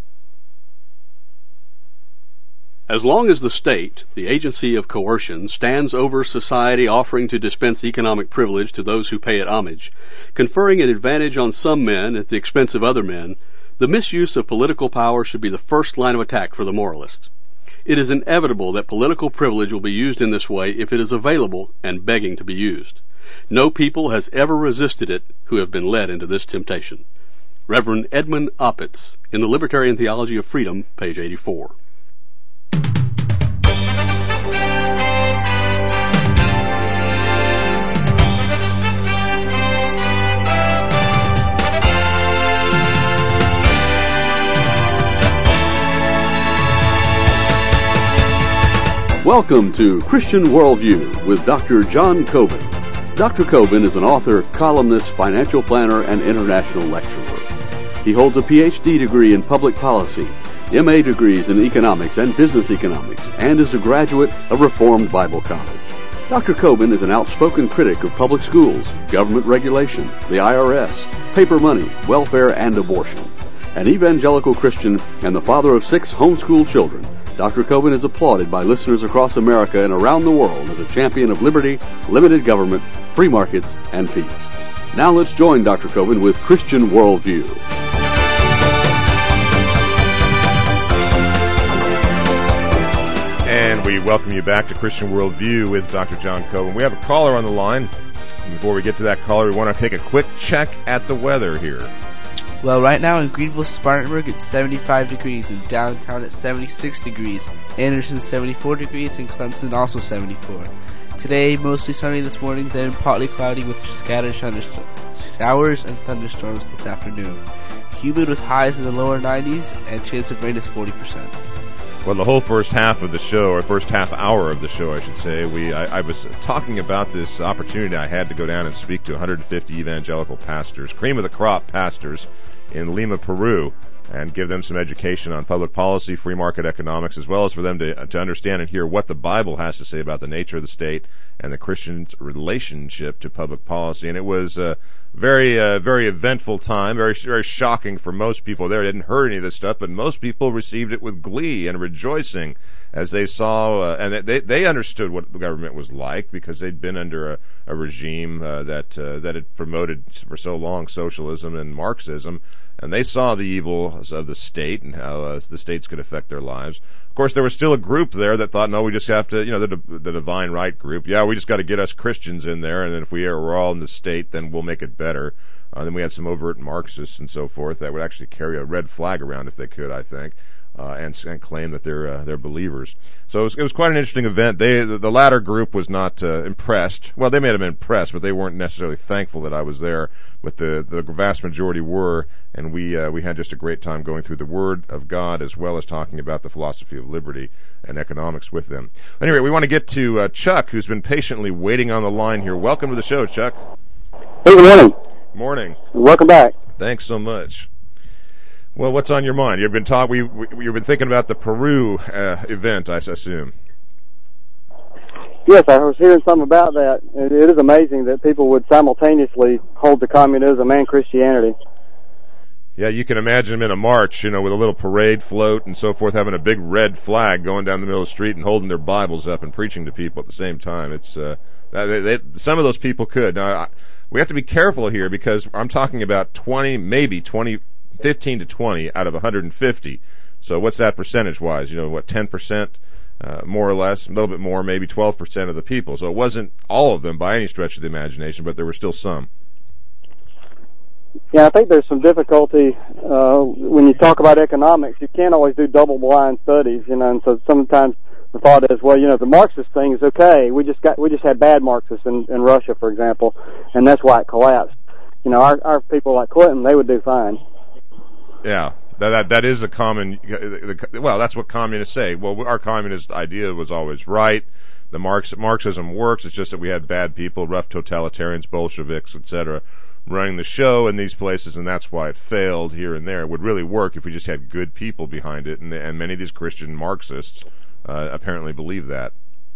As long as the state, the agency of coercion, stands over society offering to dispense economic privilege to those who pay it homage, conferring an advantage on some men at the expense of other men, the misuse of political power should be the first line of attack for the moralists. It is inevitable that political privilege will be used in this way if it is available and begging to be used. No people has ever resisted it who have been led into this temptation. Reverend Edmund Opitz, in the Libertarian Theology of Freedom, page eighty-four. Welcome to Christian Worldview with Doctor John Coben. Doctor Coben is an author, columnist, financial planner, and international lecturer. He holds a P H D degree in public policy, M A degrees in economics and business economics, and is a graduate of Reformed Bible College. Doctor Coben is an outspoken critic of public schools, government regulation, the I R S, paper money, welfare, and abortion. An evangelical Christian and the father of six homeschooled children, Doctor Coben is applauded by listeners across America and around the world as a champion of liberty, limited government, free markets, and peace. Now let's join Doctor Coben with Christian Worldview. And we welcome you back to Christian Worldview with Doctor John Coben. We have a caller on the line. Before we get to that caller, we want to take a quick check at the weather here. Well, right now in Greenville, Spartanburg, it's seventy-five degrees, and downtown it's seventy-six degrees, Anderson seventy-four degrees, and Clemson also seventy-four. Today, mostly sunny this morning, then partly cloudy with scattered showers and thunderstorms this afternoon. Humid with highs in the lower nineties, and chance of rain is forty percent. Well, the whole first half of the show, or first half hour of the show, I should say, we I, I was talking about this opportunity I had to go down and speak to one hundred fifty evangelical pastors, cream of the crop pastors, in Lima, Peru, and give them some education on public policy, free market economics, as well as for them to to understand and hear what the Bible has to say about the nature of the state and the Christian's relationship to public policy. And it was a very, uh, very eventful time, very, very shocking for most people there. They hadn't heard any of this stuff, but most people received it with glee and rejoicing as they saw, uh, and they they understood what the government was like because they'd been under a, a regime uh, that uh, that had promoted for so long socialism and Marxism. And they saw the evils of the state and how uh, the states could affect their lives. Of course, there was still a group there that thought, no, we just have to, you know, the, the divine right group. Yeah, we just got to get us Christians in there, and then if we are, we're all in the state, then we'll make it better. Uh, then we had some overt Marxists and so forth that would actually carry a red flag around if they could, I think, uh, and, and claim that they're uh, they're believers. So it was, it was quite an interesting event. They the, the latter group was not uh, impressed. Well, they may have been impressed, but they weren't necessarily thankful that I was there. But the the vast majority were, and we uh, we had just a great time going through the Word of God as well as talking about the philosophy of liberty and economics with them. Anyway, we want to get to uh, Chuck, who's been patiently waiting on the line here. Welcome to the show, Chuck. Hey, good morning. Morning. Welcome back. Thanks so much. Well, what's on your mind? You've been talk we, we you've been thinking about the Peru uh, event, I assume. Yes, I was hearing something about that. It, it is amazing that people would simultaneously hold to communism and Christianity. Yeah, you can imagine them in a march, you know, with a little parade float and so forth, having a big red flag going down the middle of the street and holding their Bibles up and preaching to people at the same time. It's uh, they, they, some of those people could. Now, I, we have to be careful here because I'm talking about twenty, maybe twenty, fifteen to twenty out of one hundred fifty. So what's that percentage-wise? You know, what, ten percent? Uh, more or less, a little bit more, maybe twelve percent of the people. So it wasn't all of them by any stretch of the imagination, but there were still some. Yeah, I think there's some difficulty uh, when you talk about economics. You can't always do double-blind studies, you know, and so sometimes the thought is, well, you know, the Marxist thing is okay. We just got we just had bad Marxists in, in Russia, for example, and that's why it collapsed. You know, our our people like Clinton, they would do fine. Yeah, that that, that is a common. Well, that's what communists say. Well, our communist idea was always right. The Marx, Marxism works. It's just that we had bad people, rough totalitarians, Bolsheviks, et cetera, running the show in these places, and that's why it failed here and there. It would really work if we just had good people behind it, and, and many of these Christian Marxists uh, apparently believe that.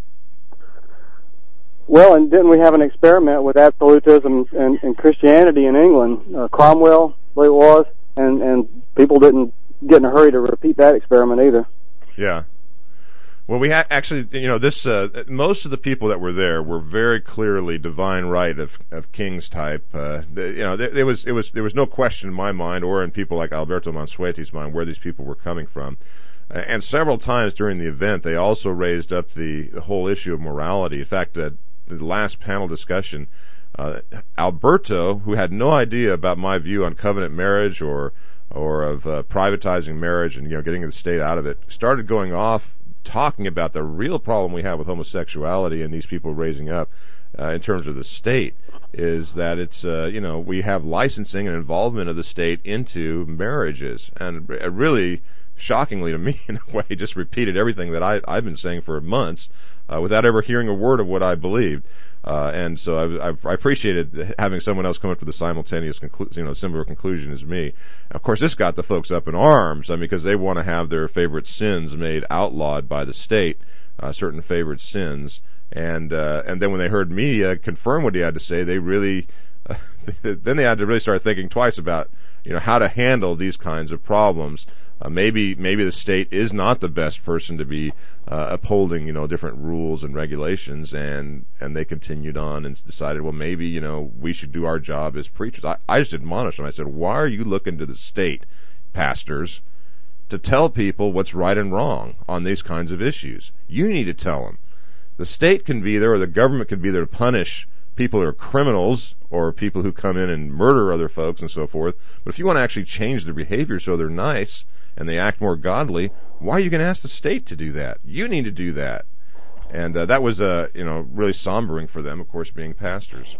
Well, and didn't we have an experiment with absolutism and, and Christianity in England? Uh, Cromwell, I believe it was, and, and people didn't get in a hurry to repeat that experiment either. Yeah. Well, we ha- actually, you know, this uh, most of the people that were there were very clearly divine right of, of kings type. Uh, they, you know, there, there was it was there was no question in my mind, or in people like Alberto Mansueti's mind, where these people were coming from. Uh, and several times during the event, they also raised up the, the whole issue of morality. In fact, uh, the last panel discussion, uh, Alberto, who had no idea about my view on covenant marriage or or of uh, privatizing marriage and you know getting the state out of it, started going off, talking about the real problem we have with homosexuality and these people raising up uh, in terms of the state is that it's, uh, you know, we have licensing and involvement of the state into marriages. And r- really, shockingly to me, in a way, just repeated everything that I, I've been saying for months uh, without ever hearing a word of what I believed. Uh, and so I, I, I appreciated having someone else come up with a simultaneous, conclu- you know, similar conclusion as me. And of course, this got the folks up in arms. I mean, because they want to have their favorite sins made outlawed by the state, uh, certain favorite sins. And uh, and then when they heard me uh, confirm what he had to say, they really, uh, then they had to really start thinking twice about, you know, how to handle these kinds of problems. Uh, maybe maybe the state is not the best person to be uh, upholding, you know, different rules and regulations, and and they continued on and decided, well, maybe, you know, we should do our job as preachers. I, I just admonished them. I said, why are you looking to the state, pastors, to tell people what's right and wrong on these kinds of issues? You need to tell them. The state can be there, or the government can be there to punish people who are criminals or people who come in and murder other folks and so forth. But if you want to actually change their behavior so they're nice and they act more godly, why are you going to ask the state to do that? You need to do that. And uh, that was, uh, you know, really sombering for them, of course, being pastors.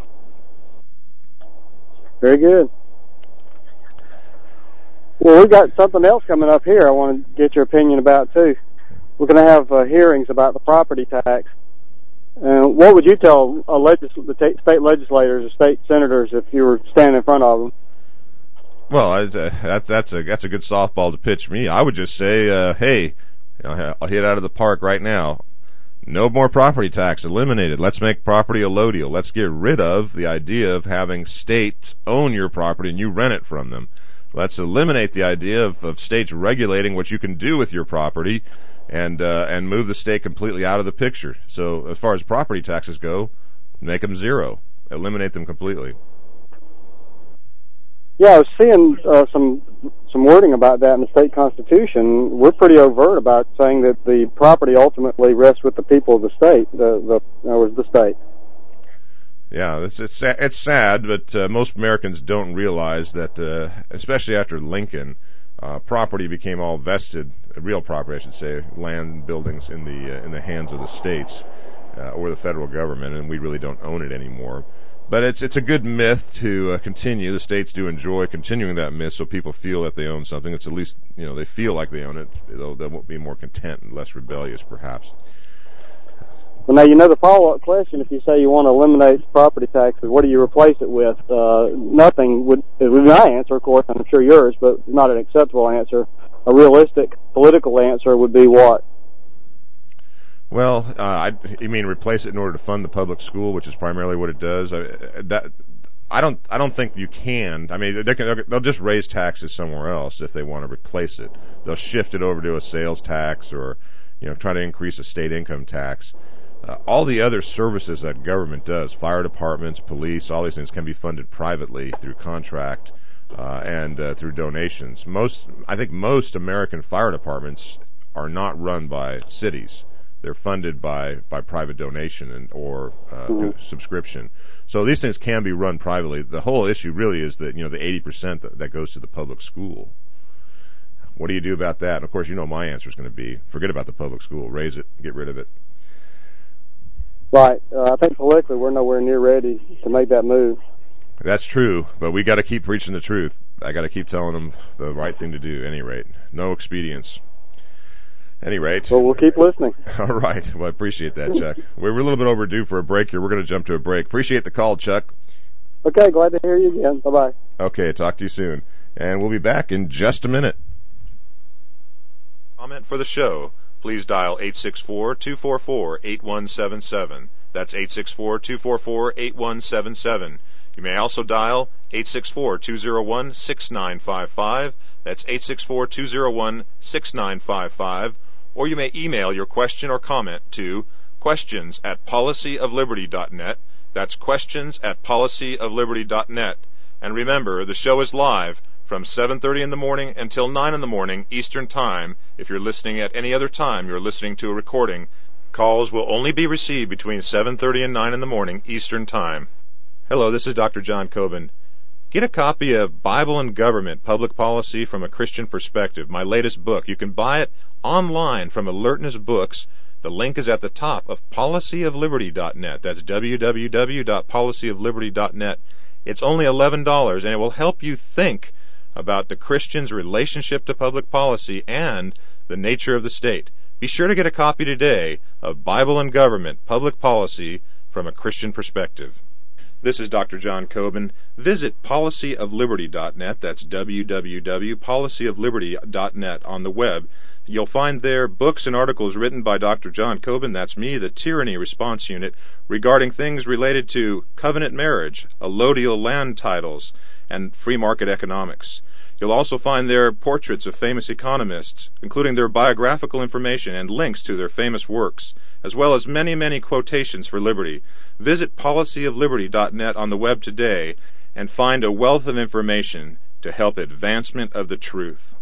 Very good. Well, we've got something else coming up here I want to get your opinion about, too. We're going to have uh, hearings about the property tax. Uh, what would you tell a legis- the t- state legislators or state senators if you were standing in front of them? Well, I, uh, that's that's a that's a good softball to pitch me. I would just say, uh, hey, you know, I'll hit it out of the park right now. No more property tax. Eliminate it. Let's make property a low deal. Let's get rid of the idea of having states own your property and you rent it from them. Let's eliminate the idea of, of states regulating what you can do with your property, and uh, and move the state completely out of the picture. So as far as property taxes go, make them zero. Eliminate them completely. Yeah, I was seeing uh, some some wording about that in the state constitution. We're pretty overt about saying that the property ultimately rests with the people of the state, the the in other words, the state. Yeah, it's it's it's sad, but uh, most Americans don't realize that, uh, especially after Lincoln, uh, property became all vested, real property, I should say, land, buildings in the uh, in the hands of the states uh, or the federal government, and we really don't own it anymore. But it's it's a good myth to uh, continue. The states do enjoy continuing that myth, so people feel that they own something. It's at least, you know, they feel like they own it. They'll, they'll be more content and less rebellious, perhaps. Well, now, you know, the follow-up question, if you say you want to eliminate property taxes, what do you replace it with? Uh, nothing would, it would be my answer, of course, I'm sure yours, but not an acceptable answer. A realistic political answer would be what? Well, uh, I, you mean replace it in order to fund the public school, which is primarily what it does? I, that, I don't, I don't think you can. I mean, they can, they'll just raise taxes somewhere else if they want to replace it. They'll shift it over to a sales tax, or, you know, try to increase a state income tax. Uh, all the other services that government does, fire departments, police, all these things can be funded privately through contract uh, and uh, through donations. Most, I think most American fire departments are not run by cities. they're funded by, by private donation and or uh, mm-hmm. subscription. So these things can be run privately. The whole issue really is that, you know, the eighty percent that, that goes to the public school. What do you do about that? And of course, you know my answer is going to be forget about the public school, raise it, get rid of it. Right. Uh, I think politically we're nowhere near ready to make that move. That's true, but we got to keep preaching the truth. I got to keep telling them the right thing to do. At any rate, no expedience. Any rate. Well, we'll keep listening. All right. Well, I appreciate that, Chuck. We're a little bit overdue for a break here. We're going to jump to a break. Appreciate the call, Chuck. Okay. Glad to hear you again. Bye bye. Okay. Talk to you soon, and we'll be back in just a minute. Comment for the show. Please dial eight six four, two four four, eight one seven seven. That's eight six four, two four four, eight one seven seven. You may also dial eight six four, two zero one, six nine five five. That's eight six four, two zero one, six nine five five. Or you may email your question or comment to questions at policy of liberty dot net. That's questions at policy of liberty dot net. And remember, the show is live from seven thirty in the morning until nine in the morning Eastern Time. If you're listening at any other time, you're listening to a recording. Calls will only be received between seven thirty and nine in the morning Eastern Time. Hello, this is Doctor John Coben. Get a copy of Bible and Government, Public Policy from a Christian Perspective, my latest book. You can buy it online from Alertness Books. The link is at the top of policy of liberty dot net. That's w w w dot policy of liberty dot net. It's only eleven dollars, and it will help you think about the Christian's relationship to public policy and the nature of the state. Be sure to get a copy today of Bible and Government, Public Policy from a Christian Perspective. This is Doctor John Coben. Visit policy of liberty dot net. That's w w w dot policy of liberty dot net on the web. You'll find there books and articles written by Doctor John Coben, that's me, the Tyranny Response Unit, regarding things related to covenant marriage, allodial land titles, and free market economics. You'll also find there portraits of famous economists, including their biographical information and links to their famous works, as well as many, many quotations for liberty. Visit policy of liberty dot net on the web today and find a wealth of information to help advancement of the truth.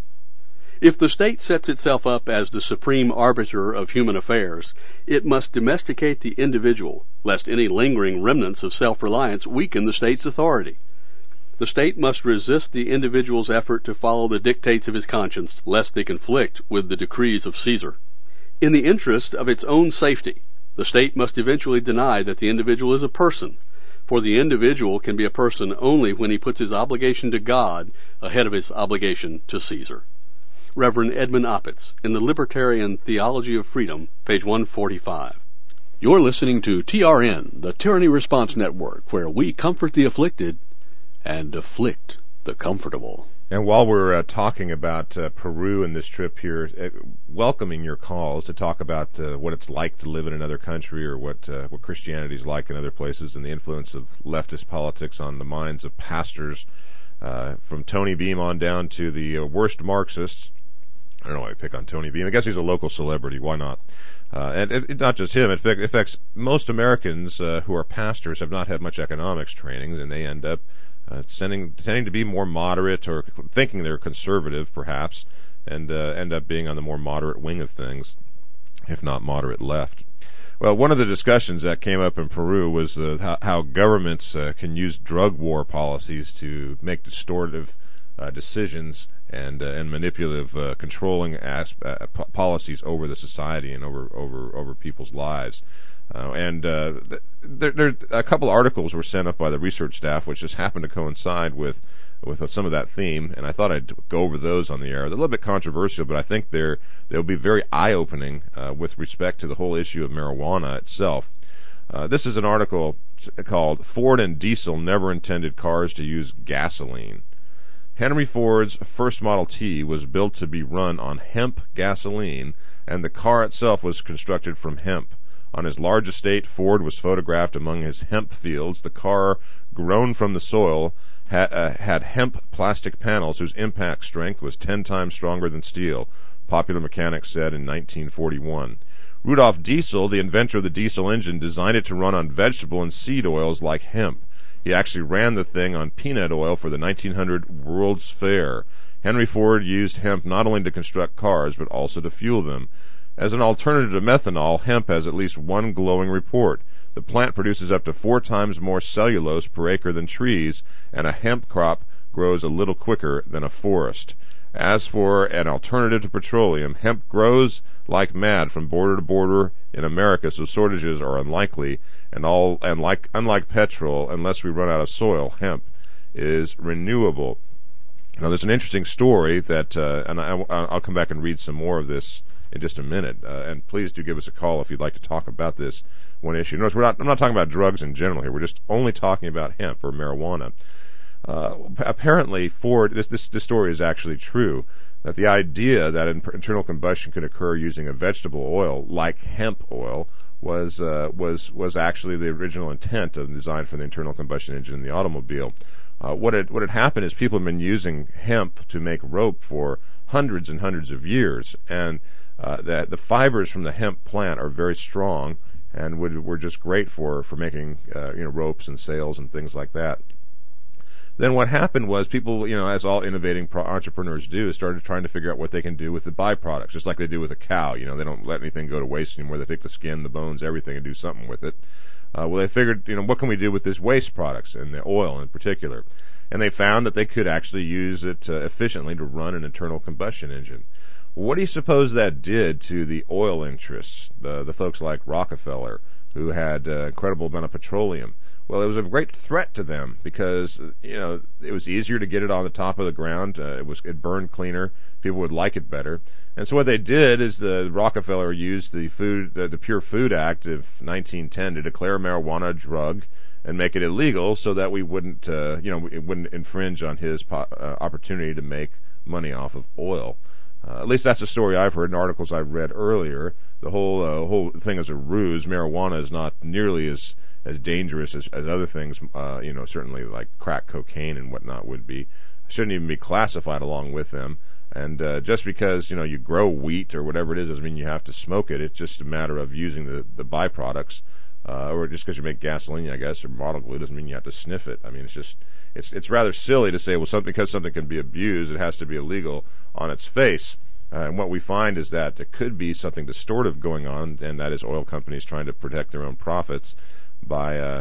If the state sets itself up as the supreme arbiter of human affairs, it must domesticate the individual, lest any lingering remnants of self-reliance weaken the state's authority. The state must resist the individual's effort to follow the dictates of his conscience, lest they conflict with the decrees of Caesar. In the interest of its own safety, the state must eventually deny that the individual is a person, for the individual can be a person only when he puts his obligation to God ahead of his obligation to Caesar. Reverend Edmund Opitz, in the Libertarian Theology of Freedom, page one forty-five. You're listening to T R N, the Tyranny Response Network, where we comfort the afflicted and afflict the comfortable. And while we're uh, talking about uh, Peru and this trip here, uh, welcoming your calls to talk about uh, what it's like to live in another country, or what uh, what Christianity is like in other places, and the influence of leftist politics on the minds of pastors, uh, from Tony Beam on down to the uh, worst Marxists. I don't know why I pick on Tony Beam. I guess he's a local celebrity. Why not? Uh, and it, it, not just him. It affects, affects most Americans uh, who are pastors have not had much economics training, and they end up Uh, tending, tending to be more moderate, or thinking they're conservative, perhaps, and uh, end up being on the more moderate wing of things, if not moderate left. Well, one of the discussions that came up in Peru was uh, how, how governments uh, can use drug war policies to make distortive uh, decisions and uh, and manipulative, uh, controlling asp- uh, p- policies over the society and over over over people's lives. Uh, and uh, there, there, a couple articles were sent up by the research staff, which just happened to coincide with with uh, some of that theme. And I thought I'd go over those on the air. They're a little bit controversial, but I think they're they'll be very eye-opening uh, with respect to the whole issue of marijuana itself. Uh, this is an article called "Ford and Diesel Never Intended Cars to Use Gasoline." Henry Ford's first Model T was built to be run on hemp gasoline, and the car itself was constructed from hemp. On his large estate, Ford was photographed among his hemp fields. The car, grown from the soil, ha- uh, had hemp plastic panels whose impact strength was ten times stronger than steel, Popular Mechanics said in nineteen forty-one. Rudolf Diesel, the inventor of the diesel engine, designed it to run on vegetable and seed oils like hemp. He actually ran the thing on peanut oil for the nineteen hundred World's Fair. Henry Ford used hemp not only to construct cars, but also to fuel them. As an alternative to methanol, hemp has at least one glowing report. The plant produces up to four times more cellulose per acre than trees, and a hemp crop grows a little quicker than a forest. As for an alternative to petroleum, hemp grows like mad from border to border in America, so shortages are unlikely, and all and like unlike petrol, unless we run out of soil, hemp is renewable. Now, there's an interesting story that, uh, and I, I'll come back and read some more of this in just a minute. Uh, and please do give us a call if you'd like to talk about this one issue. Notice we're not, I'm not talking about drugs in general here. We're just only talking about hemp or marijuana. Uh, apparently, Ford, this, this, this story is actually true, that the idea that internal combustion could occur using a vegetable oil like hemp oil was uh, was was actually the original intent of the design for the internal combustion engine in the automobile. Uh, what had what had happened is people have been using hemp to make rope for hundreds and hundreds of years, and uh, that the fibers from the hemp plant are very strong and would were just great for for making uh, you know ropes and sails and things like that. Then what happened was people, you know, as all innovating pro- entrepreneurs do, started trying to figure out what they can do with the byproducts, just like they do with a cow. You know, they don't let anything go to waste anymore. They take the skin, the bones, everything, and do something with it. Uh, well, they figured, you know, what can we do with these waste products, and the oil in particular? And they found that they could actually use it uh, efficiently to run an internal combustion engine. What do you suppose that did to the oil interests, the, the folks like Rockefeller, who had uh, incredible amount of petroleum? Well, it was a great threat to them because, you know, it was easier to get it on the top of the ground. Uh, it was it burned cleaner. People would like it better. And so what they did is the Rockefeller used the food, the, the Pure Food Act of nineteen ten to declare marijuana a drug and make it illegal so that we wouldn't, uh, you know, it wouldn't infringe on his po- uh, opportunity to make money off of oil. Uh, at least that's the story I've heard in articles I've read earlier. The whole uh, whole thing is a ruse. Marijuana is not nearly as as dangerous as, as other things, uh, you know, certainly like crack cocaine and whatnot would be. Shouldn't even be classified along with them. And uh, just because, you know, you grow wheat or whatever it is doesn't mean you have to smoke it. It's just a matter of using the, the byproducts. Uh, or just because you make gasoline, I guess, or bottle glue doesn't mean you have to sniff it. I mean, it's just, it's it's rather silly to say, well, something, because something can be abused, it has to be illegal on its face. Uh, and what we find is that there could be something distortive going on, and that is oil companies trying to protect their own profits by uh,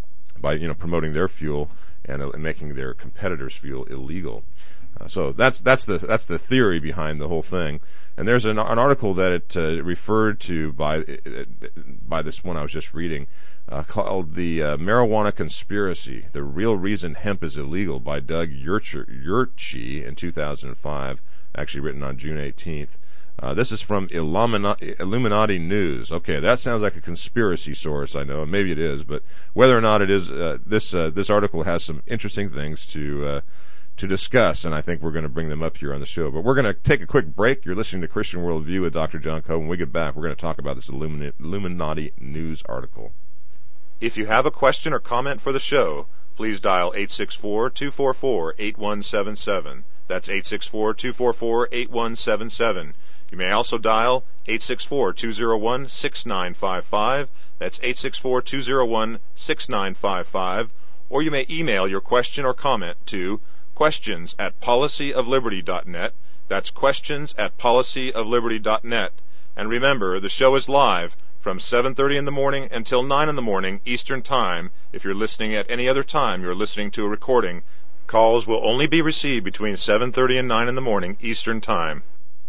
by you know promoting their fuel and, uh, and making their competitors' fuel illegal. Uh, so that's that's the that's the theory behind the whole thing. And there's an, an article that it uh, referred to by uh, by this one I was just reading uh, called "The uh, Marijuana Conspiracy: The Real Reason Hemp is Illegal" by Doug Yurtchi in two thousand five, actually written on June eighteenth. Uh, this is from Illuminati, Illuminati News. Okay, that sounds like a conspiracy source, I know, and maybe it is, but whether or not it is, uh, this uh, this article has some interesting things to uh, to discuss, and I think we're going to bring them up here on the show. But we're going to take a quick break. You're listening to Christian Worldview with Doctor John Coe. When we get back, we're going to talk about this Illumina- Illuminati News article. If you have a question or comment for the show, please dial eight six four, two four four, eight one seven seven. That's eight six four, two four four, eight one seven seven. You may also dial eight six four, two zero one, six nine five five. That's eight six four, two zero one, six nine five five. Or you may email your question or comment to questions at policy of liberty dot net. That's questions at policy of liberty dot net. And remember, the show is live from seven thirty in the morning until nine in the morning Eastern Time. If you're listening at any other time, you're listening to a recording. Calls will only be received between seven thirty and nine in the morning Eastern Time.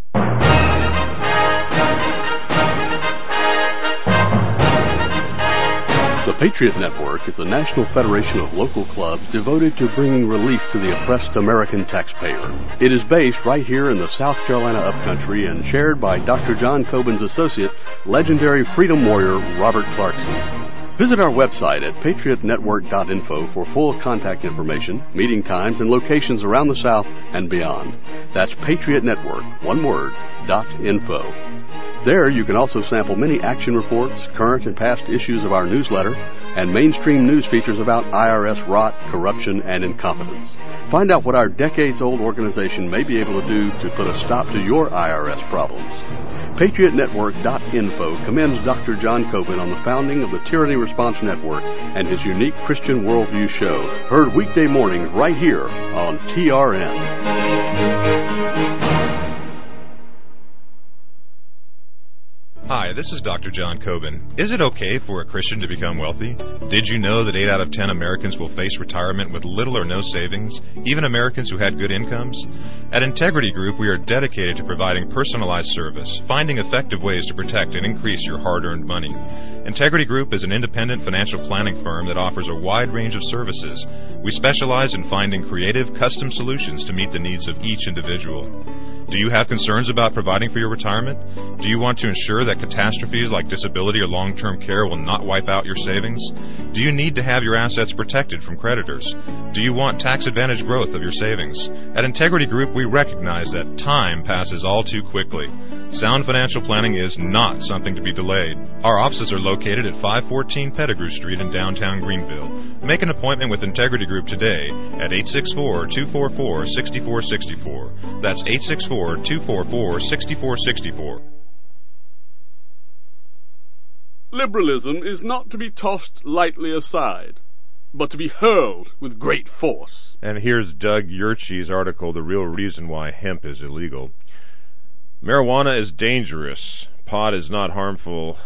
The Patriot Network is a national federation of local clubs devoted to bringing relief to the oppressed American taxpayer. It is based right here in the South Carolina upcountry and chaired by Doctor John Coben's associate, legendary freedom warrior Robert Clarkson. Visit our website at patriot network dot info for full contact information, meeting times, and locations around the South and beyond. That's Patriot Network, one word, dot info. There you can also sample many action reports, current and past issues of our newsletter, and mainstream news features about I R S rot, corruption, and incompetence. Find out what our decades-old organization may be able to do to put a stop to your I R S problems. patriot network dot info commends Doctor John Coben on the founding of the Tyranny Response Network and his unique Christian Worldview show, heard weekday mornings right here on T R N. Hi, this is Doctor John Coben. Is it okay for a Christian to become wealthy? Did you know that eight out of ten Americans will face retirement with little or no savings, even Americans who had good incomes? At Integrity Group, we are dedicated to providing personalized service, finding effective ways to protect and increase your hard-earned money. Integrity Group is an independent financial planning firm that offers a wide range of services. We specialize in finding creative, custom solutions to meet the needs of each individual. Do you have concerns about providing for your retirement? Do you want to ensure that catastrophes like disability or long-term care will not wipe out your savings? Do you need to have your assets protected from creditors? Do you want tax-advantaged growth of your savings? At Integrity Group, we recognize that time passes all too quickly. Sound financial planning is not something to be delayed. Our offices are located at five fourteen Pettigrew Street in downtown Greenville. Make an appointment with Integrity Group today at eight six four, two four four, six four six four. That's eight six four, two four four, six four six four. Liberalism is not to be tossed lightly aside, but to be hurled with great force. And here's Doug Yurchie's article, The Real Reason Why Hemp is Illegal. Marijuana is dangerous. Pot is not harmful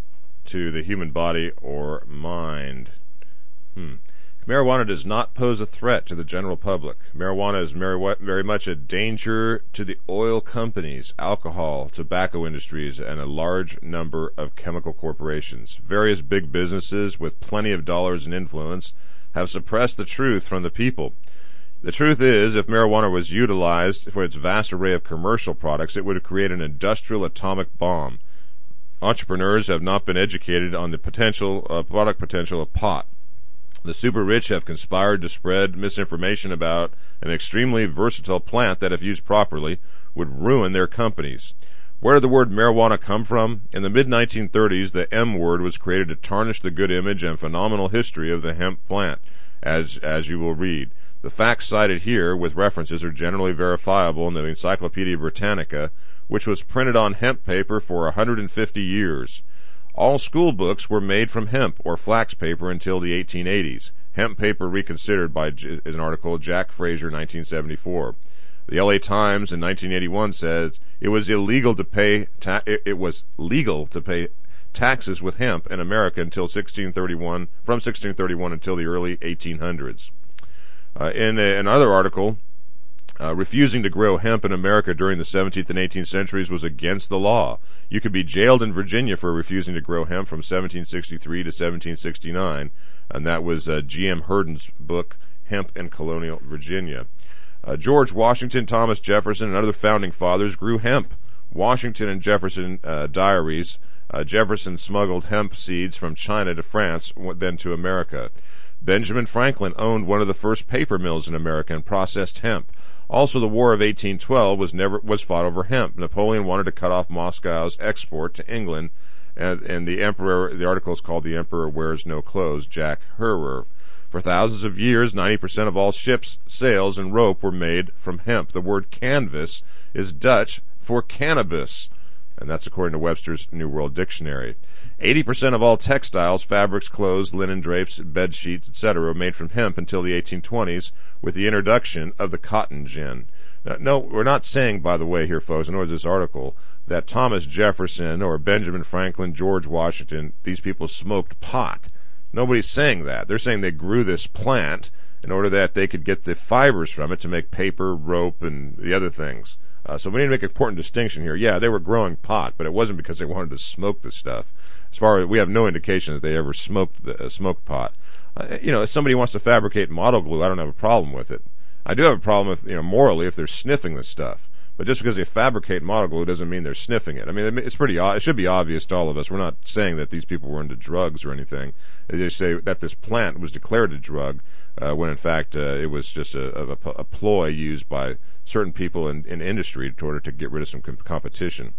to the human body or mind. Hmm. Marijuana does not pose a threat to the general public. Marijuana is very, very much a danger to the oil companies, alcohol, tobacco industries, and a large number of chemical corporations. Various big businesses with plenty of dollars and influence have suppressed the truth from the people. The truth is, if marijuana was utilized for its vast array of commercial products, it would create an industrial atomic bomb. Entrepreneurs have not been educated on the potential uh, product potential of pot. The super rich have conspired to spread misinformation about an extremely versatile plant that, if used properly, would ruin their companies. Where did the word marijuana come from? In the mid nineteen thirties, the M word was created to tarnish the good image and phenomenal history of the hemp plant, as as you will read. The facts cited here with references are generally verifiable in the Encyclopedia Britannica, which was printed on hemp paper for one hundred fifty years. All school books were made from hemp or flax paper until the eighteen eighties. Hemp paper reconsidered by is an article Jack Fraser, nineteen seventy-four. The L A Times in nineteen eighty-one says it was illegal to pay ta- it was legal to pay taxes with hemp in America until sixteen thirty-one from sixteen thirty-one until the early eighteen hundreds. Uh, in a, another article, uh, refusing to grow hemp in America during the seventeenth and eighteenth centuries was against the law. You could be jailed in Virginia for refusing to grow hemp from seventeen sixty-three to seventeen sixty-nine, and that was uh, G M Herndon's book, Hemp in Colonial Virginia. Uh, George Washington, Thomas Jefferson, and other founding fathers grew hemp. Washington and Jefferson uh, diaries, uh, Jefferson smuggled hemp seeds from China to France, then to America. Benjamin Franklin owned one of the first paper mills in America and processed hemp. Also, the War of eighteen twelve was never was fought over hemp. Napoleon wanted to cut off Moscow's export to England, and, and the emperor. The article is called "The Emperor Wears No Clothes." Jack Herrer. For thousands of years, ninety percent of all ships' sails and rope were made from hemp. The word canvas is Dutch for cannabis, and that's according to Webster's New World Dictionary. eighty percent of all textiles, fabrics, clothes, linen drapes, bed sheets, et cetera were made from hemp until the eighteen twenties with the introduction of the cotton gin. Now, no, we're not saying, by the way here, folks, in order to this article, that Thomas Jefferson or Benjamin Franklin, George Washington, these people smoked pot. Nobody's saying that. They're saying they grew this plant in order that they could get the fibers from it to make paper, rope, and the other things. Uh, so we need to make an important distinction here. Yeah, they were growing pot, but it wasn't because they wanted to smoke the stuff. As far as we have no indication that they ever smoked the, uh, smoked pot. Uh, you know, if somebody wants to fabricate model glue, I don't have a problem with it. I do have a problem with, you know, morally if they're sniffing the stuff. But just because they fabricate model glue doesn't mean they're sniffing it. I mean, it's pretty. It should be obvious to all of us. We're not saying that these people were into drugs or anything. They just say that this plant was declared a drug, uh, when in fact uh, it was just a, a, a ploy used by certain people in, in industry in order to get rid of some com- competition.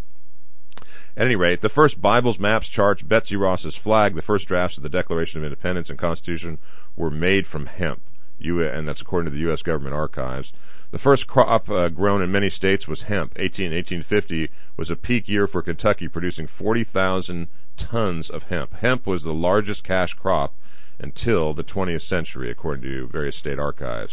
At any rate, the first Bibles, maps, charts, Betsy Ross's flag, the first drafts of the Declaration of Independence and Constitution were made from hemp, U- and that's according to the U S government archives. The first crop uh, grown in many states was hemp. eighteen, eighteen fifty was a peak year for Kentucky, producing forty thousand tons of hemp. Hemp was the largest cash crop until the twentieth century, according to various state archives.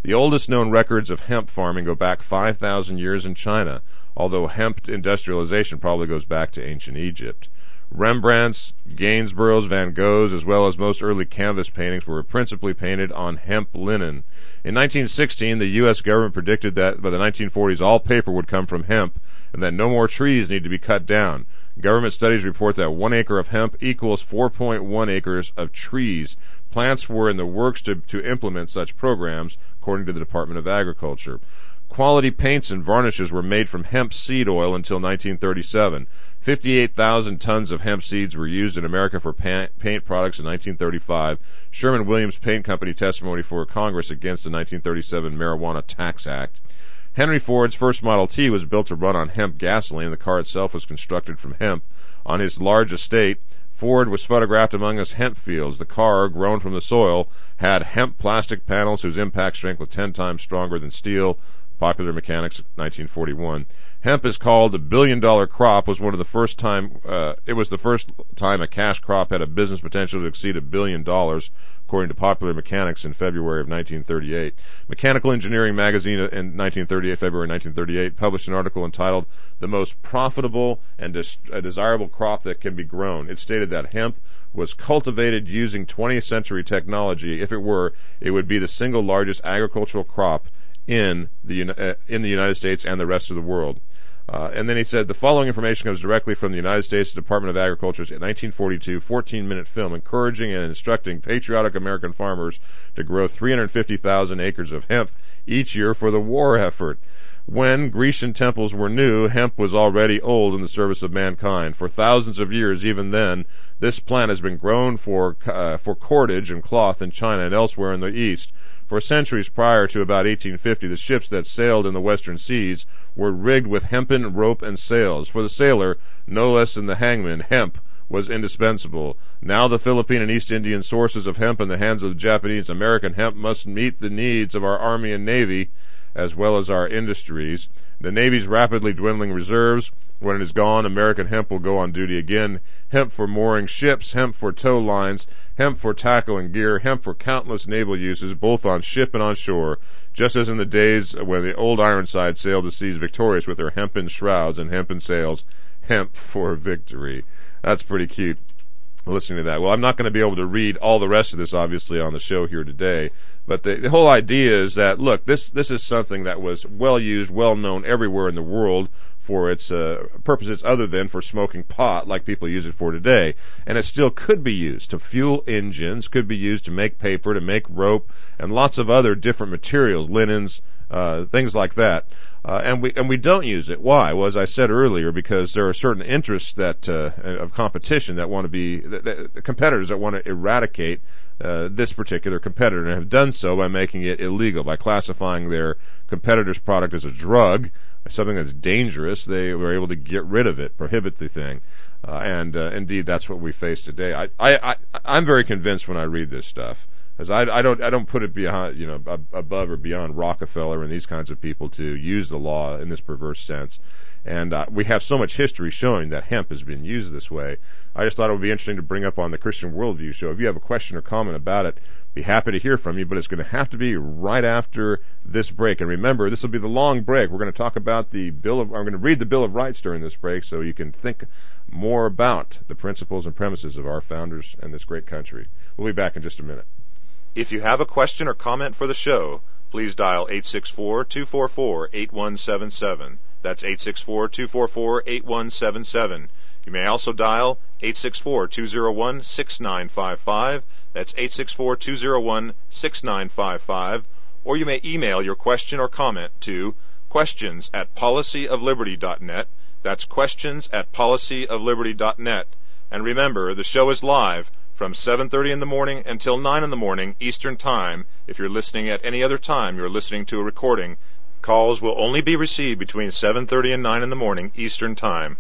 The oldest known records of hemp farming go back five thousand years in China, although hemp industrialization probably goes back to ancient Egypt. Rembrandt's, Gainsborough's, Van Gogh's, as well as most early canvas paintings were principally painted on hemp linen. In nineteen sixteen, the U S government predicted that by the nineteen forties all paper would come from hemp and that no more trees need to be cut down. Government studies report that one acre of hemp equals four point one acres of trees. Plants were in the works to, to implement such programs, according to the Department of Agriculture. Quality paints and varnishes were made from hemp seed oil until nineteen thirty-seven. fifty-eight thousand tons of hemp seeds were used in America for paint products in nineteen thirty-five. Sherman-Williams Paint Company testimony for Congress against the nineteen thirty-seven Marijuana Tax Act. Henry Ford's first Model T was built to run on hemp gasoline. The car itself was constructed from hemp. On his large estate, Ford was photographed among his hemp fields. The car, grown from the soil, had hemp plastic panels whose impact strength was ten times stronger than steel. Popular Mechanics, nineteen forty-one. Hemp is called a billion-dollar crop. Was one of the first time. Uh, it was the first time a cash crop had a business potential to exceed a billion dollars, according to Popular Mechanics in February of nineteen thirty-eight. Mechanical Engineering magazine in nineteen thirty-eight, February nineteen thirty-eight, published an article entitled "The Most Profitable and Des- a Desirable Crop That Can Be Grown." It stated that hemp was cultivated using twentieth century technology. If it were, it would be the single largest agricultural crop in the uh, in the United States and the rest of the world. Uh, and then he said, the following information comes directly from the United States Department of Agriculture's nineteen forty-two fourteen-minute film encouraging and instructing patriotic American farmers to grow three hundred fifty thousand acres of hemp each year for the war effort. When Grecian temples were new, hemp was already old in the service of mankind. For thousands of years, even then, this plant has been grown for uh, for cordage and cloth in China and elsewhere in the East. For centuries prior to about eighteen fifty, the ships that sailed in the western seas were rigged with hempen rope and sails. For the sailor, no less than the hangman, hemp was indispensable. Now the Philippine and East Indian sources of hemp in the hands of the Japanese American hemp must meet the needs of our Army and Navy, as well as our industries. The Navy's rapidly dwindling reserves. When it is gone, American hemp will go on duty again. Hemp for mooring ships, hemp for tow lines, hemp for tackle and gear, hemp for countless naval uses, both on ship and on shore, just as in the days when the old Ironside sailed the seas victorious with their hempen shrouds and hempen sails. Hemp for victory. That's pretty cute, listening to that. Well, I'm not going to be able to read all the rest of this, obviously, on the show here today. But the, the whole idea is that, look, this this is something that was well used, well known everywhere in the world for its uh, purposes other than for smoking pot like people use it for today. And it still could be used to fuel engines, could be used to make paper, to make rope, and lots of other different materials, linens, uh, things like that. Uh, and we and we don't use it. Why? Well, as I said earlier, because there are certain interests that uh, of competition that want to be the, the competitors that want to eradicate uh, this particular competitor, and have done so by making it illegal, by classifying their competitor's product as a drug, something that's dangerous. They were able to get rid of it, prohibit the thing, uh, and uh, indeed that's what we face today. I, I, I I'm very convinced when I read this stuff. Because I, I don't I don't put it beyond you know above or beyond Rockefeller and these kinds of people to use the law in this perverse sense, and uh, we have so much history showing that hemp has been used this way. I just thought it would be interesting to bring up on the Christian Worldview show. If you have a question or comment about it, be happy to hear from you. But it's going to have to be right after this break. And remember, this will be the long break. We're going to talk about the Bill of I'm going to read the Bill of Rights during this break, so you can think more about the principles and premises of our founders and this great country. We'll be back in just a minute. If you have a question or comment for the show, please dial eight six four, two four four, eight one seven seven. That's eight six four, two four four, eight one seven seven. You may also dial eight six four, two zero one, six nine five five. That's eight six four, two zero one, six nine five five. Or you may email your question or comment to questions at policy of liberty dot net. That's questions at policy of liberty dot net. And remember, the show is live from seven thirty in the morning until nine in the morning Eastern Time. If you're listening at any other time, you're listening to a recording. Calls will only be received between seven thirty and nine in the morning Eastern Time.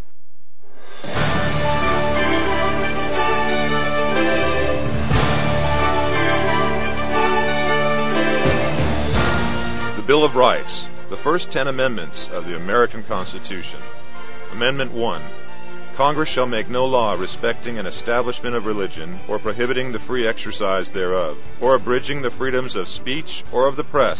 The Bill of Rights, the first ten amendments of the American Constitution. Amendment one. Congress shall make no law respecting an establishment of religion, or prohibiting the free exercise thereof, or abridging the freedoms of speech or of the press,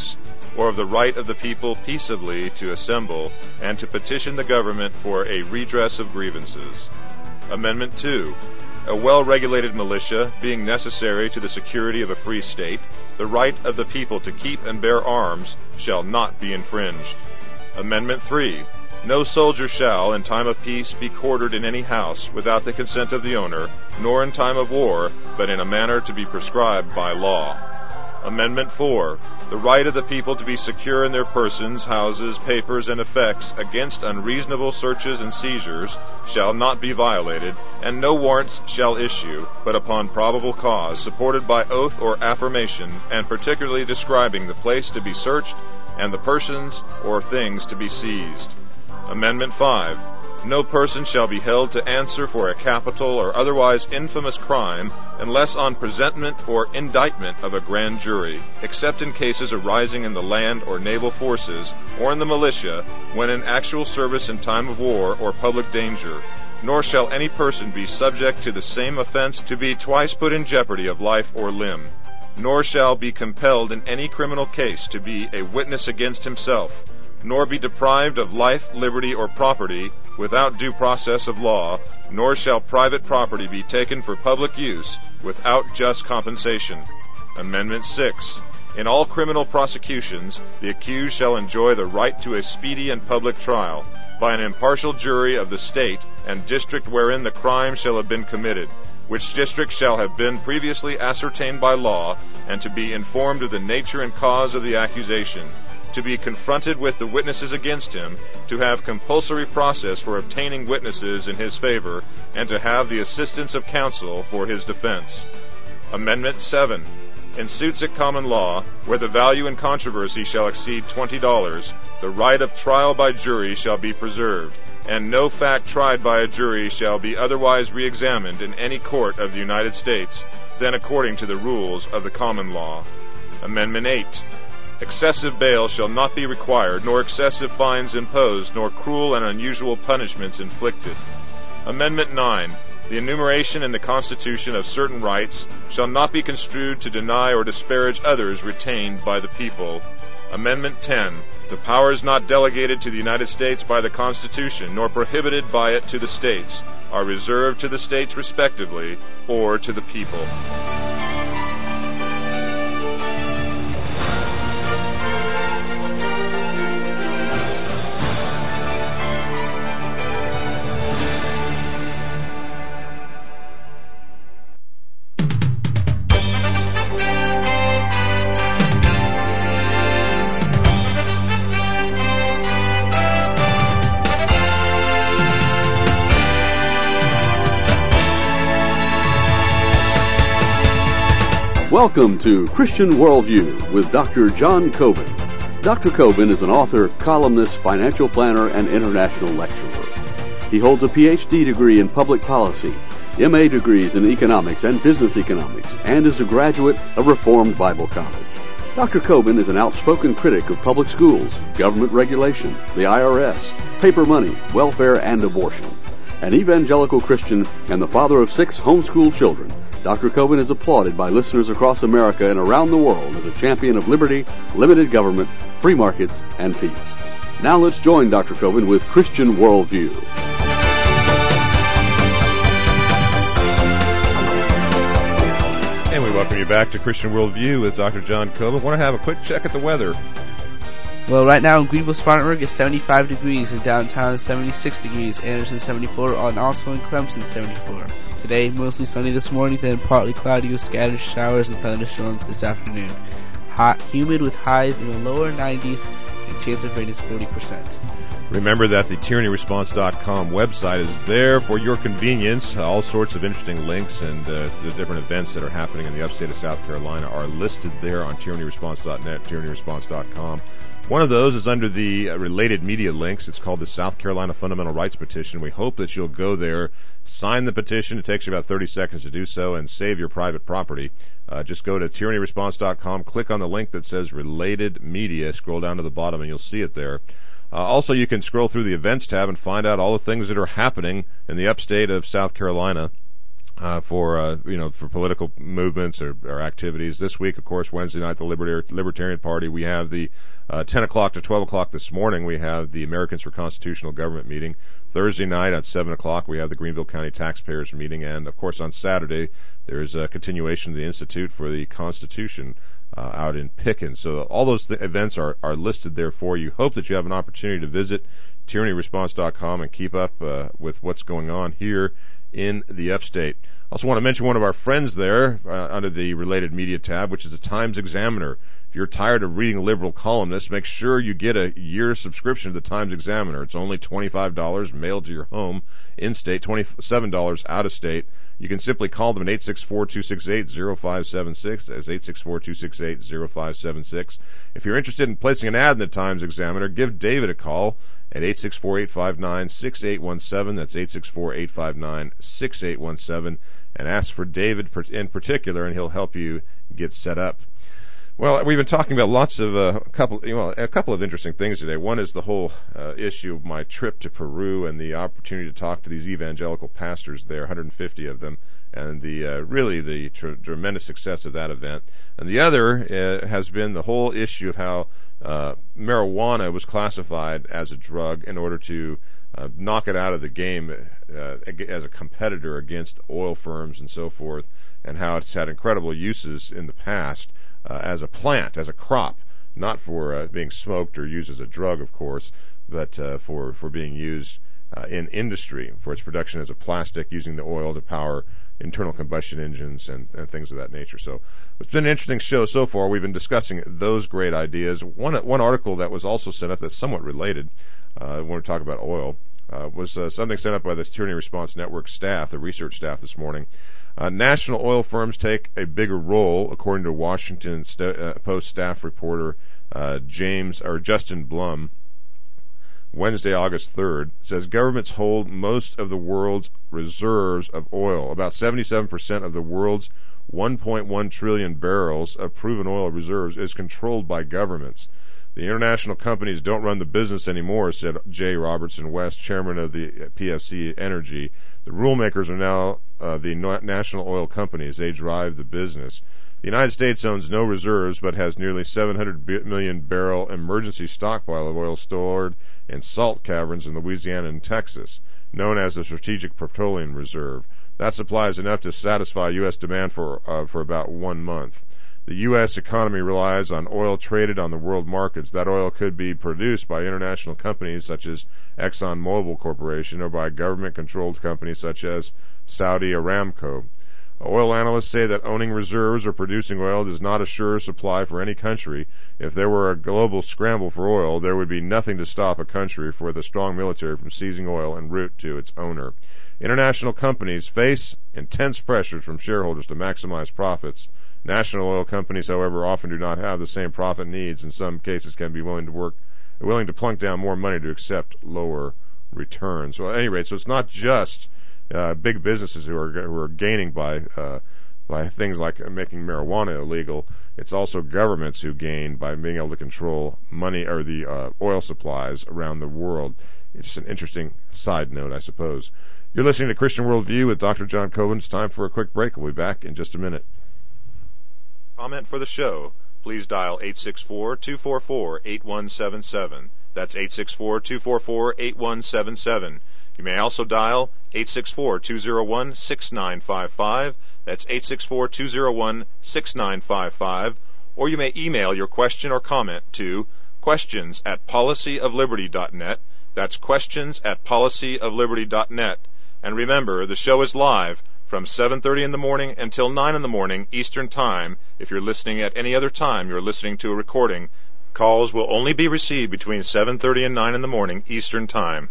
or of the right of the people peaceably to assemble and to petition the government for a redress of grievances. Amendment two. A well-regulated militia being necessary to the security of a free state, the right of the people to keep and bear arms shall not be infringed. Amendment three. No soldier shall, in time of peace, be quartered in any house without the consent of the owner, nor in time of war, but in a manner to be prescribed by law. Amendment four. The right of the people to be secure in their persons, houses, papers, and effects against unreasonable searches and seizures shall not be violated, and no warrants shall issue, but upon probable cause, supported by oath or affirmation, and particularly describing the place to be searched and the persons or things to be seized. Amendment five. No person shall be held to answer for a capital or otherwise infamous crime unless on presentment or indictment of a grand jury, except in cases arising in the land or naval forces or in the militia when in actual service in time of war or public danger. Nor shall any person be subject to the same offense to be twice put in jeopardy of life or limb. Nor shall be compelled in any criminal case to be a witness against himself, nor be deprived of life, liberty, or property without due process of law, nor shall private property be taken for public use without just compensation. Amendment six. In all criminal prosecutions, the accused shall enjoy the right to a speedy and public trial by an impartial jury of the state and district wherein the crime shall have been committed, which district shall have been previously ascertained by law, and to be informed of the nature and cause of the accusation, to be confronted with the witnesses against him, to have compulsory process for obtaining witnesses in his favor, and to have the assistance of counsel for his defense. Amendment seven. In suits at common law, where the value in controversy shall exceed twenty dollars, the right of trial by jury shall be preserved, and no fact tried by a jury shall be otherwise re-examined in any court of the United States than according to the rules of the common law. Amendment eight. Excessive bail shall not be required, nor excessive fines imposed, nor cruel and unusual punishments inflicted. Amendment nine. The enumeration in the Constitution of certain rights shall not be construed to deny or disparage others retained by the people. Amendment ten. The powers not delegated to the United States by the Constitution, nor prohibited by it to the states, are reserved to the states respectively, or to the people. Welcome to Christian Worldview with Doctor John Coben. Doctor Coben is an author, columnist, financial planner, and international lecturer. He holds a P H D degree in public policy, M A degrees in economics and business economics, and is a graduate of Reformed Bible College. Doctor Coben is an outspoken critic of public schools, government regulation, the I R S, paper money, welfare, and abortion. An evangelical Christian and the father of six homeschooled children, Doctor Coben is applauded by listeners across America and around the world as a champion of liberty, limited government, free markets, and peace. Now let's join Doctor Coben with Christian Worldview. And we welcome you back to Christian Worldview with Doctor John Coben. I want to have a quick check at the weather. Well, right now in Greenville, Spartanburg, it's seventy-five degrees, in downtown seventy-six degrees, Anderson seventy-four, and also in Clemson seventy-four. Today, mostly sunny this morning, then partly cloudy with scattered showers and thunderstorms this afternoon. Hot, humid with highs in the lower nineties, and chance of rain is forty percent. Remember that the tyranny response dot com website is there for your convenience. All sorts of interesting links and uh, the different events that are happening in the upstate of South Carolina are listed there on tyranny response dot net, tyranny response dot com. One of those is under the uh, related media links. It's called the South Carolina Fundamental Rights Petition. We hope that you'll go there, sign the petition. It takes you about thirty seconds to do so, and save your private property. Uh, just go to tyranny response dot com, click on the link that says Related Media, scroll down to the bottom, and you'll see it there. Uh, also, you can scroll through the Events tab and find out all the things that are happening in the upstate of South Carolina. Uh, for uh, you know, for political movements or, or activities. This week, of course, Wednesday night, the Libertarian, Libertarian Party. We have the uh, ten o'clock to twelve o'clock this morning. We have the Americans for Constitutional Government meeting. Thursday night at seven o'clock, we have the Greenville County Taxpayers meeting, and of course, on Saturday, there's a continuation of the Institute for the Constitution uh, out in Pickens. So all those th- events are are listed there for you. Hope that you have an opportunity to visit tyranny response dot com and keep up uh, with what's going on here in the upstate. I also want to mention one of our friends there uh, under the related media tab, which is the Times Examiner. If you're tired of reading liberal columnists, make sure you get a year subscription to the Times Examiner. It's only twenty-five dollars mailed to your home in-state, twenty-seven dollars out-of-state. You can simply call them at eight six four, two six eight, zero five seven six. That's eight six four, two six eight, zero five seven six. If you're interested in placing an ad in the Times Examiner, give David a call at eight six four, eight five nine, six eight one seven. That's eight six four, eight five nine, six eight one seven. And ask for David in particular, and he'll help you get set up. Well, we've been talking about lots of uh, couple, you know, a couple of interesting things today. One is the whole uh, issue of my trip to Peru and the opportunity to talk to these evangelical pastors there, one hundred fifty of them, and the uh, really the tr- tremendous success of that event. And the other uh, has been the whole issue of how uh, marijuana was classified as a drug in order to uh, knock it out of the game uh, as a competitor against oil firms and so forth, and how it's had incredible uses in the past. Uh, as a plant, as a crop, not for uh, being smoked or used as a drug, of course, but uh, for, for being used uh, in industry, for its production as a plastic, using the oil to power internal combustion engines and, and things of that nature. So it's been an interesting show so far. We've been discussing those great ideas. One one article that was also sent up that's somewhat related, uh, when we talk about oil, uh, was uh, something sent up by the Tyranny Response Network staff, the research staff this morning. Uh, national oil firms take a bigger role, according to Washington st- uh, Post staff reporter uh, James or Justin Blum. Wednesday, August third, says governments hold most of the world's reserves of oil. About seventy-seven percent of the world's one point one trillion barrels of proven oil reserves is controlled by governments. The international companies don't run the business anymore, said Jay Robertson West, chairman of the P F C Energy. The rulemakers are now uh, the national oil companies. They drive the business. The United States owns no reserves but has nearly seven hundred million barrel emergency stockpile of oil stored in salt caverns in Louisiana and Texas, known as the Strategic Petroleum Reserve. That supply is enough to satisfy U S demand for uh, for about one month. The U S economy relies on oil traded on the world markets. That oil could be produced by international companies such as ExxonMobil Corporation or by government-controlled companies such as Saudi Aramco. Oil analysts say that owning reserves or producing oil does not assure supply for any country. If there were a global scramble for oil, there would be nothing to stop a country with a strong military from seizing oil en route to its owner. International companies face intense pressures from shareholders to maximize profits. National oil companies, however, often do not have the same profit needs. In some cases, can be willing to work, willing to plunk down more money to accept lower returns. Well, at any rate, so it's not just uh, big businesses who are who are gaining by uh, by things like making marijuana illegal. It's also governments who gain by being able to control money or the uh, oil supplies around the world. It's just an interesting side note, I suppose. You're listening to Christian Worldview with Doctor John Coben. It's time for a quick break. We'll be back in just a minute. Comment for the show, please dial eight six four, two four four, eight one seven seven. That's eight six four, two four four, eight one seven seven. You may also dial eight six four, two zero one, six nine five five. That's eight six four, two zero one, six nine five five. Or you may email your question or comment to questions at policy of liberty dot net. That's questions at policy of liberty dot net. And remember, the show is live from seven thirty in the morning until nine in the morning Eastern Time. If you're listening at any other time, you're listening to a recording. Calls will only be received between seven thirty and nine in the morning Eastern Time.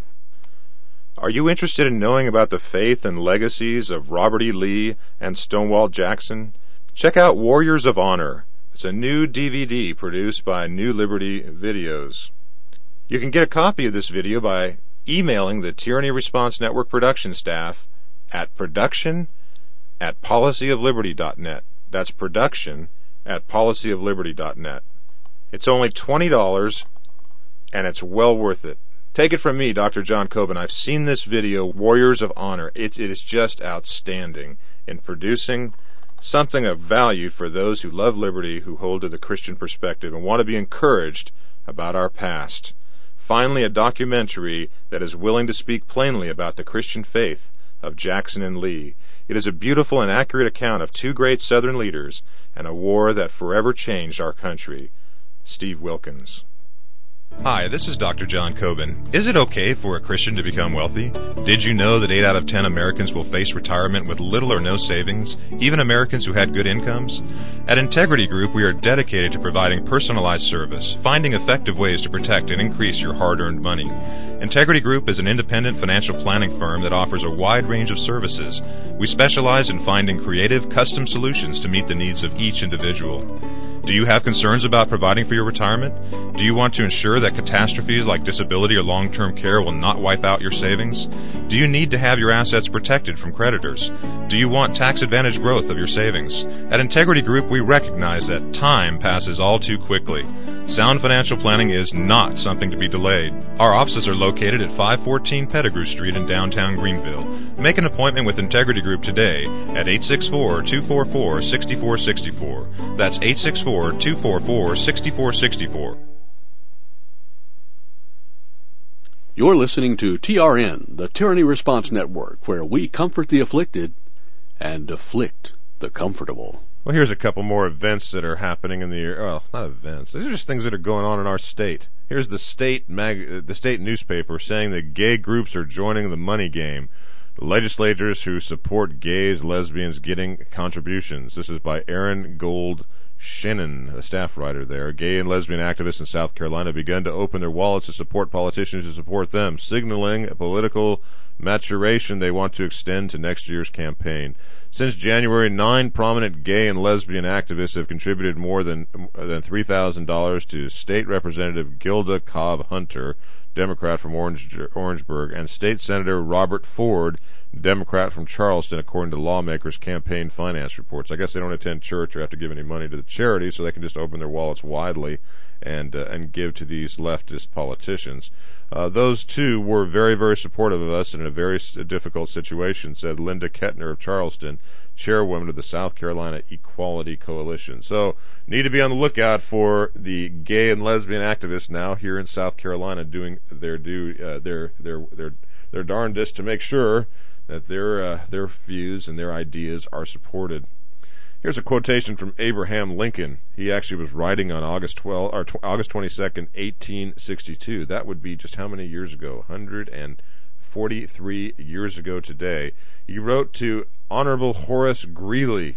Are you interested in knowing about the faith and legacies of Robert E. Lee and Stonewall Jackson? Check out Warriors of Honor. It's a new D V D produced by New Liberty Videos. You can get a copy of this video by emailing the Tyranny Response Network production staff at production at policy of liberty dot net. That's production at policy of liberty dot net. It's only twenty dollars, and it's well worth it. Take it from me, Doctor John Coben. I've seen this video, Warriors of Honor. It, it is just outstanding. in producing something of value for those who love liberty, who hold to the Christian perspective, and want to be encouraged about our past. Finally, a documentary that is willing to speak plainly about the Christian faith of Jackson and Lee. It is a beautiful and accurate account of two great Southern leaders and a war that forever changed our country. Steve Wilkins. Hi, this is Doctor John Coben. Is it okay for a Christian to become wealthy? Did you know that eight out of ten Americans will face retirement with little or no savings, even Americans who had good incomes? At Integrity Group, we are dedicated to providing personalized service, finding effective ways to protect and increase your hard-earned money. Integrity Group is an independent financial planning firm that offers a wide range of services. We specialize in finding creative, custom solutions to meet the needs of each individual. Do you have concerns about providing for your retirement? Do you want to ensure that catastrophes like disability or long-term care will not wipe out your savings? Do you need to have your assets protected from creditors? Do you want tax-advantaged growth of your savings? At Integrity Group, we recognize that time passes all too quickly. Sound financial planning is not something to be delayed. Our offices are located at five fourteen Pettigrew Street in downtown Greenville. Make an appointment with Integrity Group today at eight six four, two four four, six four six four. That's eight six four, two four four, six four six four. You're listening to T R N, the Tyranny Response Network, where we comfort the afflicted and afflict the comfortable. Well, here's a couple more events that are happening in the area. Well, not events. These are just things that are going on in our state. Here's the state mag- the state newspaper saying that gay groups are joining the money game. Legislators who support gays, lesbians getting contributions. This is by Aaron Gold Shannon, a staff writer there. Gay and lesbian activists in South Carolina begun to open their wallets to support politicians who support them, signaling a political maturation they want to extend to next year's campaign. Since January, nine prominent gay and lesbian activists have contributed more than than three thousand dollars to State Representative Gilda Cobb Hunter, Democrat from Orange, Orangeburg, and State Senator Robert Ford, Democrat from Charleston, according to lawmakers' campaign finance reports. I guess they don't attend church or have to give any money to the charity, so they can just open their wallets widely and uh, and give to these leftist politicians. Uh, those two were very, very supportive of us in a very difficult situation, said Linda Kettner of Charleston, chairwoman of the South Carolina Equality Coalition. So, need to be on the lookout for the gay and lesbian activists now here in South Carolina doing their due, uh, their their their their darndest to make sure that their uh, their views and their ideas are supported. Here's a quotation from Abraham Lincoln. He actually was writing on August twelfth or August twenty-second, eighteen sixty-two. That would be just how many years ago? one hundred forty-three years ago today. He wrote to Honorable Horace Greeley.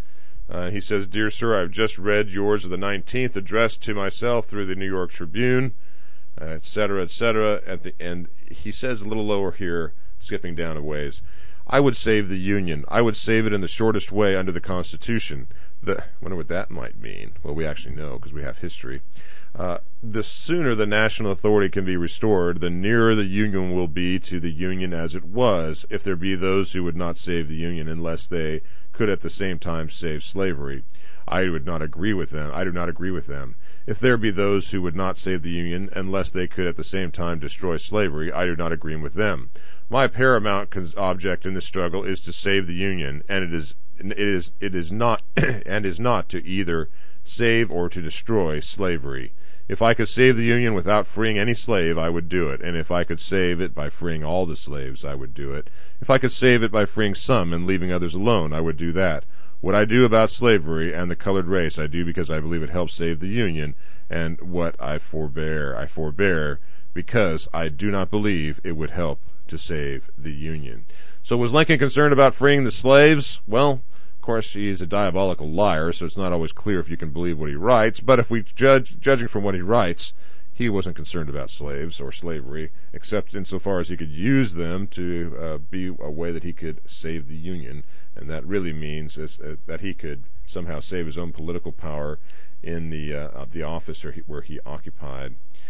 Uh, he says, "Dear sir, I've just read yours of the nineteenth, addressed to myself through the New York Tribune, uh, et cetera, et cetera" At the end, he says a little lower here, skipping down a ways, "I would save the Union. I would save it in the shortest way under the Constitution." The, I wonder what that might mean. Well, we actually know because we have history. Uh, the sooner the national authority can be restored, the nearer the Union will be to the Union as it was, if there be those who would not save the Union unless they could at the same time save slavery. I would not agree with them. I do not agree with them. If there be those who would not save the Union unless they could at the same time destroy slavery, I do not agree with them. My paramount object in this struggle is to save the Union, and it is it is it is not and is not to either save or to destroy slavery. If I could save the Union without freeing any slave, I would do it, and if I could save it by freeing all the slaves, I would do it. If I could save it by freeing some and leaving others alone, I would do that. What I do about slavery and the colored race, I do because I believe it helps save the Union, and what I forbear, I forbear because I do not believe it would help to save the Union. So was Lincoln concerned about freeing the slaves? Well, of course, he's a diabolical liar, so it's not always clear if you can believe what he writes, but if we judge, judging from what he writes, he wasn't concerned about slaves or slavery, except insofar as he could use them to uh, be a way that he could save the Union, and that really means is, uh, that he could somehow save his own political power in the uh, the office where he, where he occupied.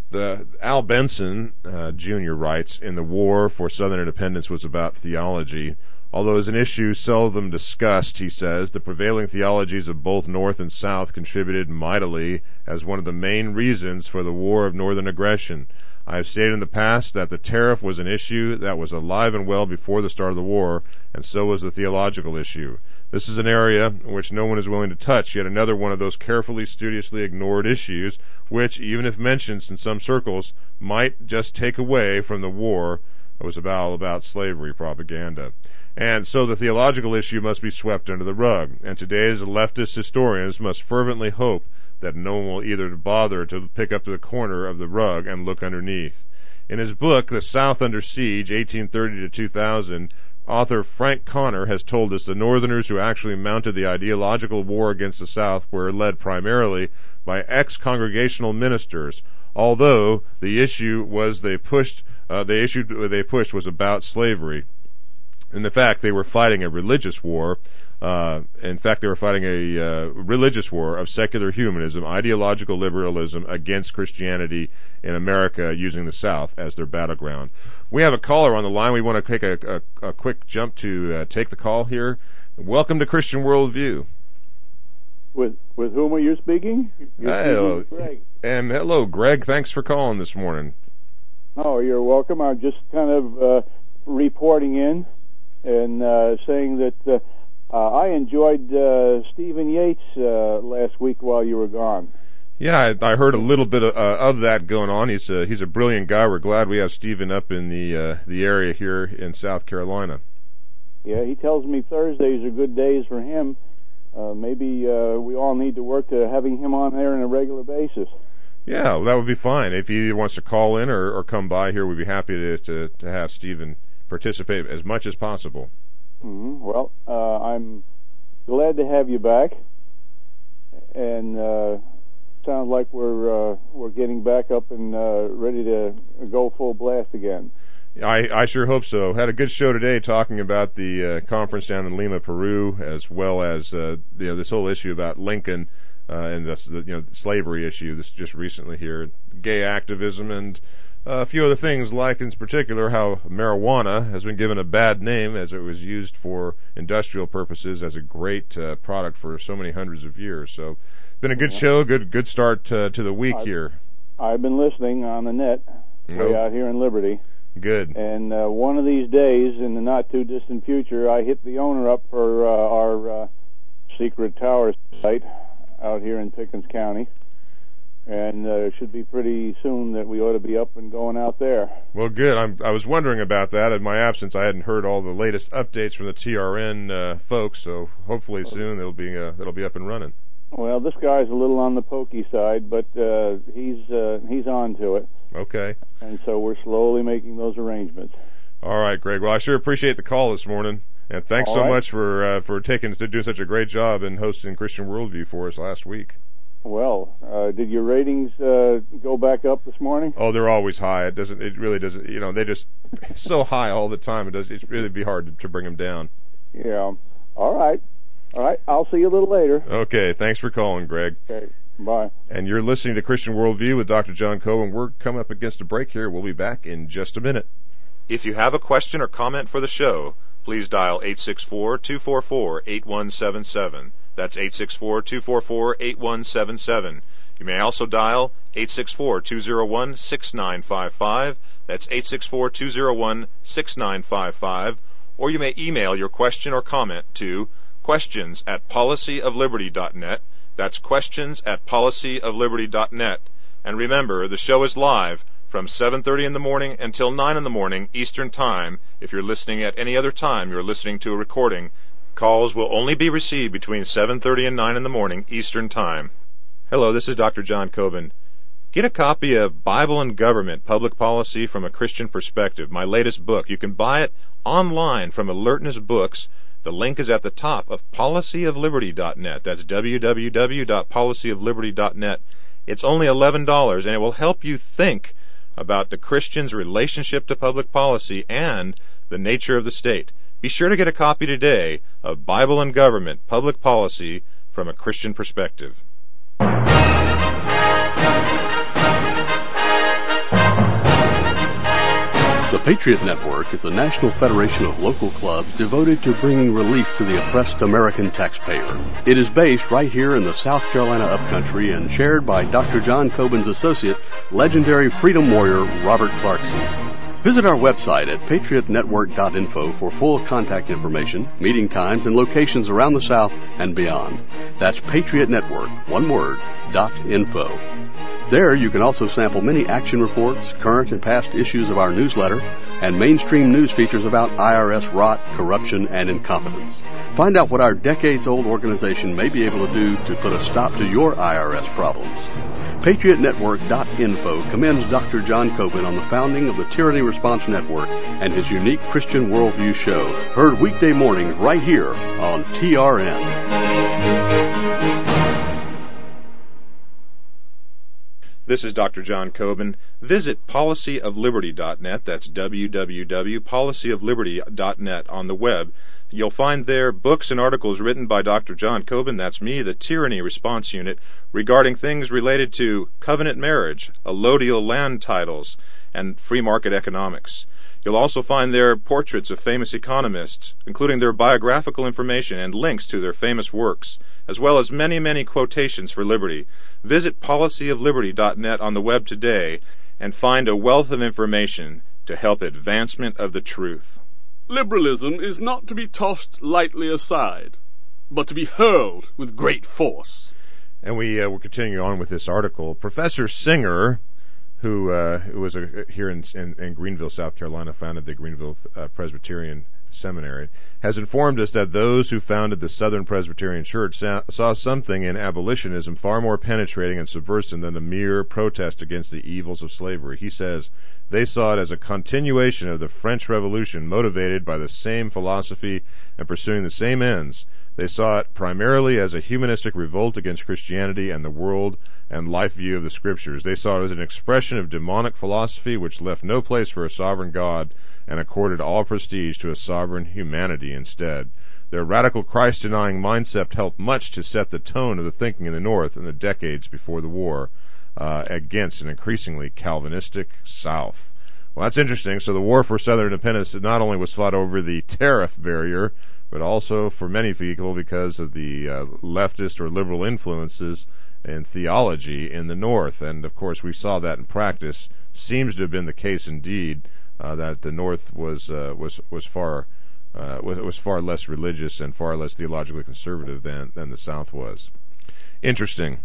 The Al Benson, uh, Junior writes, in the war for Southern independence was about theology. Although it is an issue seldom discussed, he says, the prevailing theologies of both North and South contributed mightily as one of the main reasons for the war of Northern aggression. I have stated in the past that the tariff was an issue that was alive and well before the start of the war, and so was the theological issue. This is an area in which no one is willing to touch, yet another one of those carefully, studiously ignored issues, which, even if mentioned in some circles, might just take away from the war that was about, about slavery propaganda. And so the theological issue must be swept under the rug, and today's leftist historians must fervently hope that no one will either bother to pick up the corner of the rug and look underneath. In his book, The South Under Siege, eighteen thirty to two thousand, author Frank Connor has told us the Northerners who actually mounted the ideological war against the South were led primarily by ex-congregational ministers, although the issue was they pushed, uh, the issue they pushed was about slavery. In fact, they were fighting a religious war. Uh, in fact, they were fighting a uh, religious war of secular humanism, ideological liberalism against Christianity in America, using the South as their battleground. We have a caller on the line. We want to take a, a, a quick jump to uh, take the call here. Welcome to Christian Worldview. With with whom are you speaking? You're hello, speaking Greg. And hello, Greg. Thanks for calling this morning. Oh, you're welcome. I'm just kind of uh, reporting in and uh, saying that uh, uh, I enjoyed uh, Stephen Yates uh, last week while you were gone. Yeah, I, I heard a little bit of, uh, of that going on. He's a, he's a brilliant guy. We're glad we have Stephen up in the uh, the area here in South Carolina. Yeah, he tells me Thursdays are good days for him. Uh, maybe uh, we all need to work to having him on there on a regular basis. Yeah, well, that would be fine. If he either wants to call in or, or come by here, we'd be happy to, to, to have Stephen participate as much as possible. Mm-hmm. Well, uh, I'm glad to have you back, and uh, sounds like we're uh, we're getting back up and uh, ready to go full blast again. I, I sure hope so. Had a good show today talking about the uh, conference down in Lima, Peru, as well as uh, you know, this whole issue about Lincoln uh, and this, the you know the slavery issue. This just recently here, gay activism, and uh, a few other things, like in particular how marijuana has been given a bad name as it was used for industrial purposes as a great uh, product for so many hundreds of years. So it's been a good show, good good start uh, to the week I've, here. I've been listening on the net way out here in Liberty. Good. And uh, one of these days, in the not-too-distant future, I hit the owner up for uh, our uh, secret tower site out here in Pickens County. And uh, it should be pretty soon that we ought to be up and going out there. Well, good. I'm, I was wondering about that. In my absence, I hadn't heard all the latest updates from the T R N uh, folks, so hopefully soon it'll be uh, it'll be up and running. Well, this guy's a little on the pokey side, but uh, he's uh, he's on to it. Okay. And so we're slowly making those arrangements. All right, Greg. Well, I sure appreciate the call this morning, and thanks all so right. much for uh, for taking to doing such a great job in hosting Christian Worldview for us last week. Well, uh, did your ratings uh, go back up this morning? Oh, they're always high. It doesn't. It really doesn't. You know, they just so high all the time. It does. It's really be hard to, to bring them down. Yeah. All right. All right. I'll see you a little later. Okay. Thanks for calling, Greg. Okay. Bye. And you're listening to Christian Worldview with Doctor John Coben. We're coming up against a break here. We'll be back in just a minute. If you have a question or comment for the show, please dial eight six four, two four four, eight one seven seven. That's eight six four, two four four, eight one seven seven. You may also dial eight six four, two zero one, six nine five five. That's eight six four, two zero one, six nine five five. Or you may email your question or comment to questions at policy of liberty dot net. That's questions at policy of liberty dot net. And remember, the show is live from seven thirty in the morning until nine in the morning Eastern Time. If you're listening at any other time, you're listening to a recording. Calls will only be received between seven thirty and nine in the morning Eastern Time. Hello, this is Doctor John Coben. Get a copy of Bible and Government, Public Policy from a Christian Perspective, my latest book. You can buy it online from Alertness Books. The link is at the top of policy of liberty dot net. That's w w w dot policy of liberty dot net. It's only eleven dollars, and it will help you think about the Christian's relationship to public policy and the nature of the state. Be sure to get a copy today of Bible and Government, Public Policy from a Christian Perspective. The Patriot Network is a national federation of local clubs devoted to bringing relief to the oppressed American taxpayer. It is based right here in the South Carolina upcountry and chaired by Doctor John Coben's associate, legendary freedom warrior Robert Clarkson. Visit our website at patriot network dot info for full contact information, meeting times, and locations around the South and beyond. That's Patriot Network, one word, dot info. There you can also sample many action reports, current and past issues of our newsletter, and mainstream news features about I R S rot, corruption, and incompetence. Find out what our decades-old organization may be able to do to put a stop to your I R S problems. patriot network dot info commends Doctor John Coben on the founding of the Tyranny Response Network and his unique Christian Worldview show, heard weekday mornings right here on T R N. This is Doctor John Coben. Visit policy of liberty dot net. That's w w w dot policy of liberty dot net on the web. You'll find there books and articles written by Doctor John Coben, that's me, the Tyranny Response Unit, regarding things related to covenant marriage, allodial land titles, and free market economics. You'll also find there portraits of famous economists, including their biographical information and links to their famous works, as well as many, many quotations for liberty. Visit policy of liberty dot net on the web today and find a wealth of information to help advancement of the truth. Liberalism is not to be tossed lightly aside, but to be hurled with great force. And we uh, will continue on with this article. Professor Singer, who, uh, who was a, here in, in, in Greenville, South Carolina, founded the Greenville uh, Presbyterian Seminary, has informed us that those who founded the Southern Presbyterian Church saw, saw something in abolitionism far more penetrating and subversive than a mere protest against the evils of slavery. He says they saw it as a continuation of the French Revolution, motivated by the same philosophy and pursuing the same ends. They saw it primarily as a humanistic revolt against Christianity and the world and life view of the Scriptures. They saw it as an expression of demonic philosophy which left no place for a sovereign God and accorded all prestige to a sovereign humanity instead. Their radical Christ-denying mindset helped much to set the tone of the thinking in the North in the decades before the war uh, against an increasingly Calvinistic South. Well, that's interesting. So the war for Southern independence not only was fought over the tariff barrier, but also for many people because of the uh, leftist or liberal influences in theology in the North. And, of course, we saw that in practice. Seems to have been the case indeed, uh, that the North was uh, was was far uh, was, was far less religious and far less theologically conservative than, than the South was. Interesting.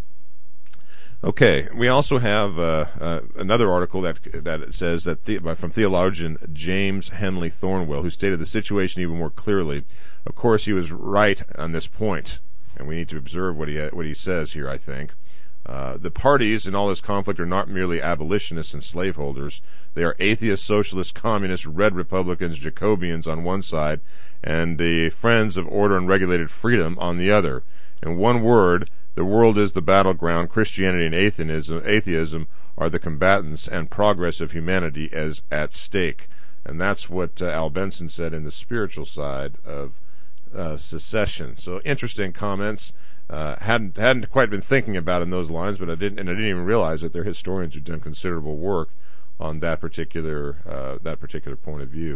Okay, we also have uh, uh, another article that that says that the, from theologian James Henley Thornwell, who stated the situation even more clearly. Of course, he was right on this point, and we need to observe what he what he says here. I think uh, the parties in all this conflict are not merely abolitionists and slaveholders; they are atheists, socialists, communists, red Republicans, Jacobians on one side, and the friends of order and regulated freedom on the other. In one word, the world is the battleground. Christianity and atheism, atheism are the combatants, and progress of humanity is at stake. And that's what uh, Al Benson said in the spiritual side of uh, secession. So interesting comments. Uh, hadn't hadn't quite been thinking about it in those lines, but I didn't, and I didn't even realize that their historians had done considerable work on that particular uh, that particular point of view.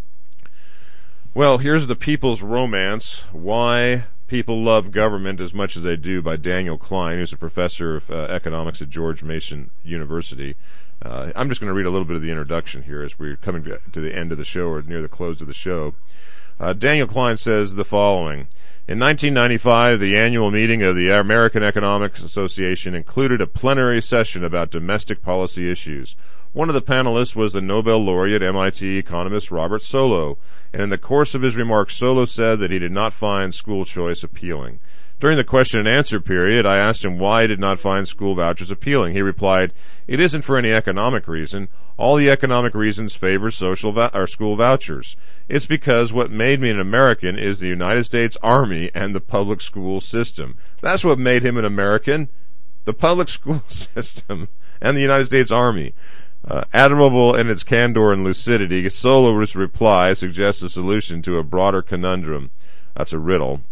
Well, here's the People's Romance: Why People Love Government as Much as They Do, by Daniel Klein, who's a professor of uh, economics at George Mason University. Uh, I'm just going to read a little bit of the introduction here as we're coming to the end of the show or near the close of the show. Uh, Daniel Klein says the following. In nineteen ninety-five, the annual meeting of the American Economic Association included a plenary session about domestic policy issues. One of the panelists was the Nobel laureate M I T economist Robert Solow, and in the course of his remarks, Solow said that he did not find school choice appealing. During the question and answer period, I asked him why he did not find school vouchers appealing. He replied, "It isn't for any economic reason. All the economic reasons favor social va- or school vouchers. It's because what made me an American is the United States Army and the public school system. That's what made him an American, the public school system and the United States Army." Uh, admirable in its candor and lucidity, Solow's reply suggests a solution to a broader conundrum. That's a riddle.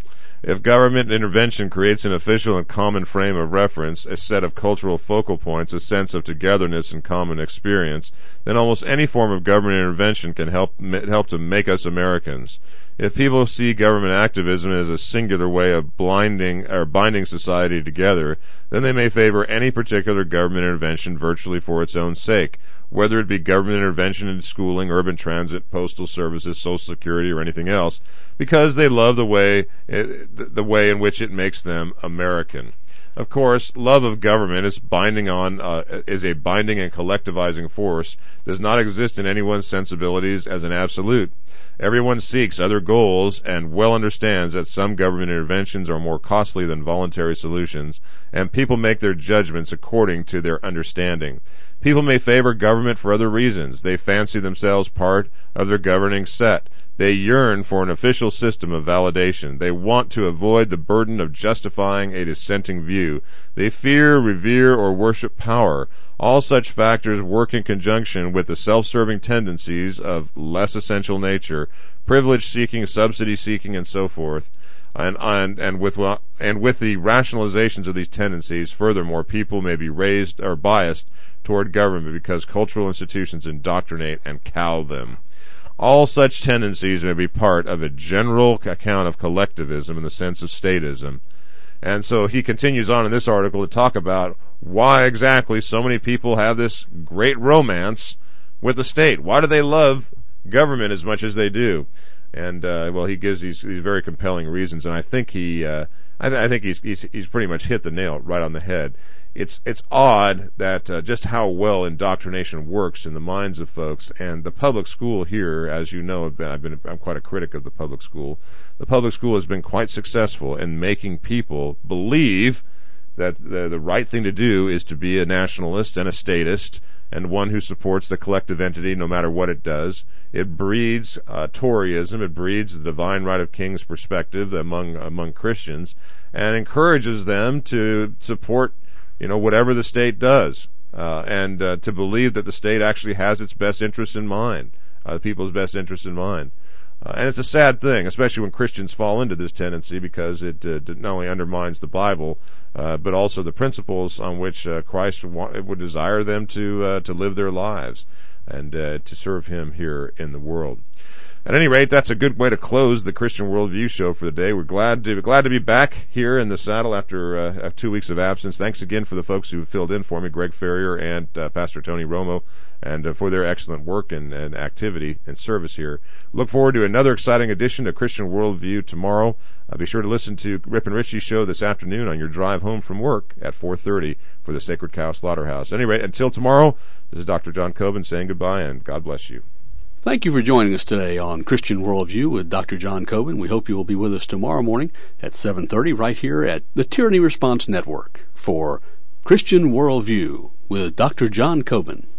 If government intervention creates an official and common frame of reference, a set of cultural focal points, a sense of togetherness and common experience, then almost any form of government intervention can help help to make us Americans. If people see government activism as a singular way of blinding or binding society together, then they may favor any particular government intervention virtually for its own sake, whether it be government intervention in schooling, urban transit, postal services, Social Security, or anything else, because they love the way the way in which it makes them American. Of course, love of government is binding on uh, is a binding and collectivizing force, does not exist in anyone's sensibilities as an absolute. Everyone seeks other goals and well understands that some government interventions are more costly than voluntary solutions, and people make their judgments according to their understanding. People may favor government for other reasons. They fancy themselves part of their governing set. They yearn for an official system of validation. They want to avoid the burden of justifying a dissenting view. They fear, revere, or worship power. All such factors work in conjunction with the self-serving tendencies of less essential nature, privilege-seeking, subsidy-seeking, and so forth. And, and, and, with, and with the rationalizations of these tendencies, furthermore, people may be raised or biased toward government because cultural institutions indoctrinate and cow them. All such tendencies may be part of a general account of collectivism in the sense of statism. And so he continues on in this article to talk about why exactly so many people have this great romance with the state. Why do they love government as much as they do? And uh, well, he gives these, these very compelling reasons, and I think he, uh, I, th- I think he's, he's he's pretty much hit the nail right on the head. It's it's odd that uh, just how well indoctrination works in the minds of folks, and the public school here, as you know, I've been, I've been I'm quite a critic of the public school. The public school has been quite successful in making people believe that the, the right thing to do is to be a nationalist and a statist, and one who supports the collective entity no matter what it does. It breeds uh, Toryism, it breeds the divine right of kings perspective among among Christians, and encourages them to support, you know, whatever the state does, uh, and uh, to believe that the state actually has its best interests in mind, uh, the people's best interests in mind. Uh, and it's a sad thing, especially when Christians fall into this tendency, because it uh, not only undermines the Bible, uh, but also the principles on which uh, Christ wa- would desire them to uh, to live their lives and uh, to serve Him here in the world. At any rate, that's a good way to close the Christian Worldview show for the day. We're glad to glad to be back here in the saddle after uh, two weeks of absence. Thanks again for the folks who filled in for me, Greg Ferrier and uh, Pastor Tony Romo, and uh, for their excellent work and, and activity and service here. Look forward to another exciting edition of Christian Worldview tomorrow. Uh, be sure to listen to Rip and Richie's show this afternoon on your drive home from work at four thirty for the Sacred Cow Slaughterhouse. At any rate, until tomorrow, this is Doctor John Coben saying goodbye, and God bless you. Thank you for joining us today on Christian Worldview with Doctor John Coben. We hope you will be with us tomorrow morning at seven thirty right here at the Tyranny Response Network for Christian Worldview with Doctor John Coben.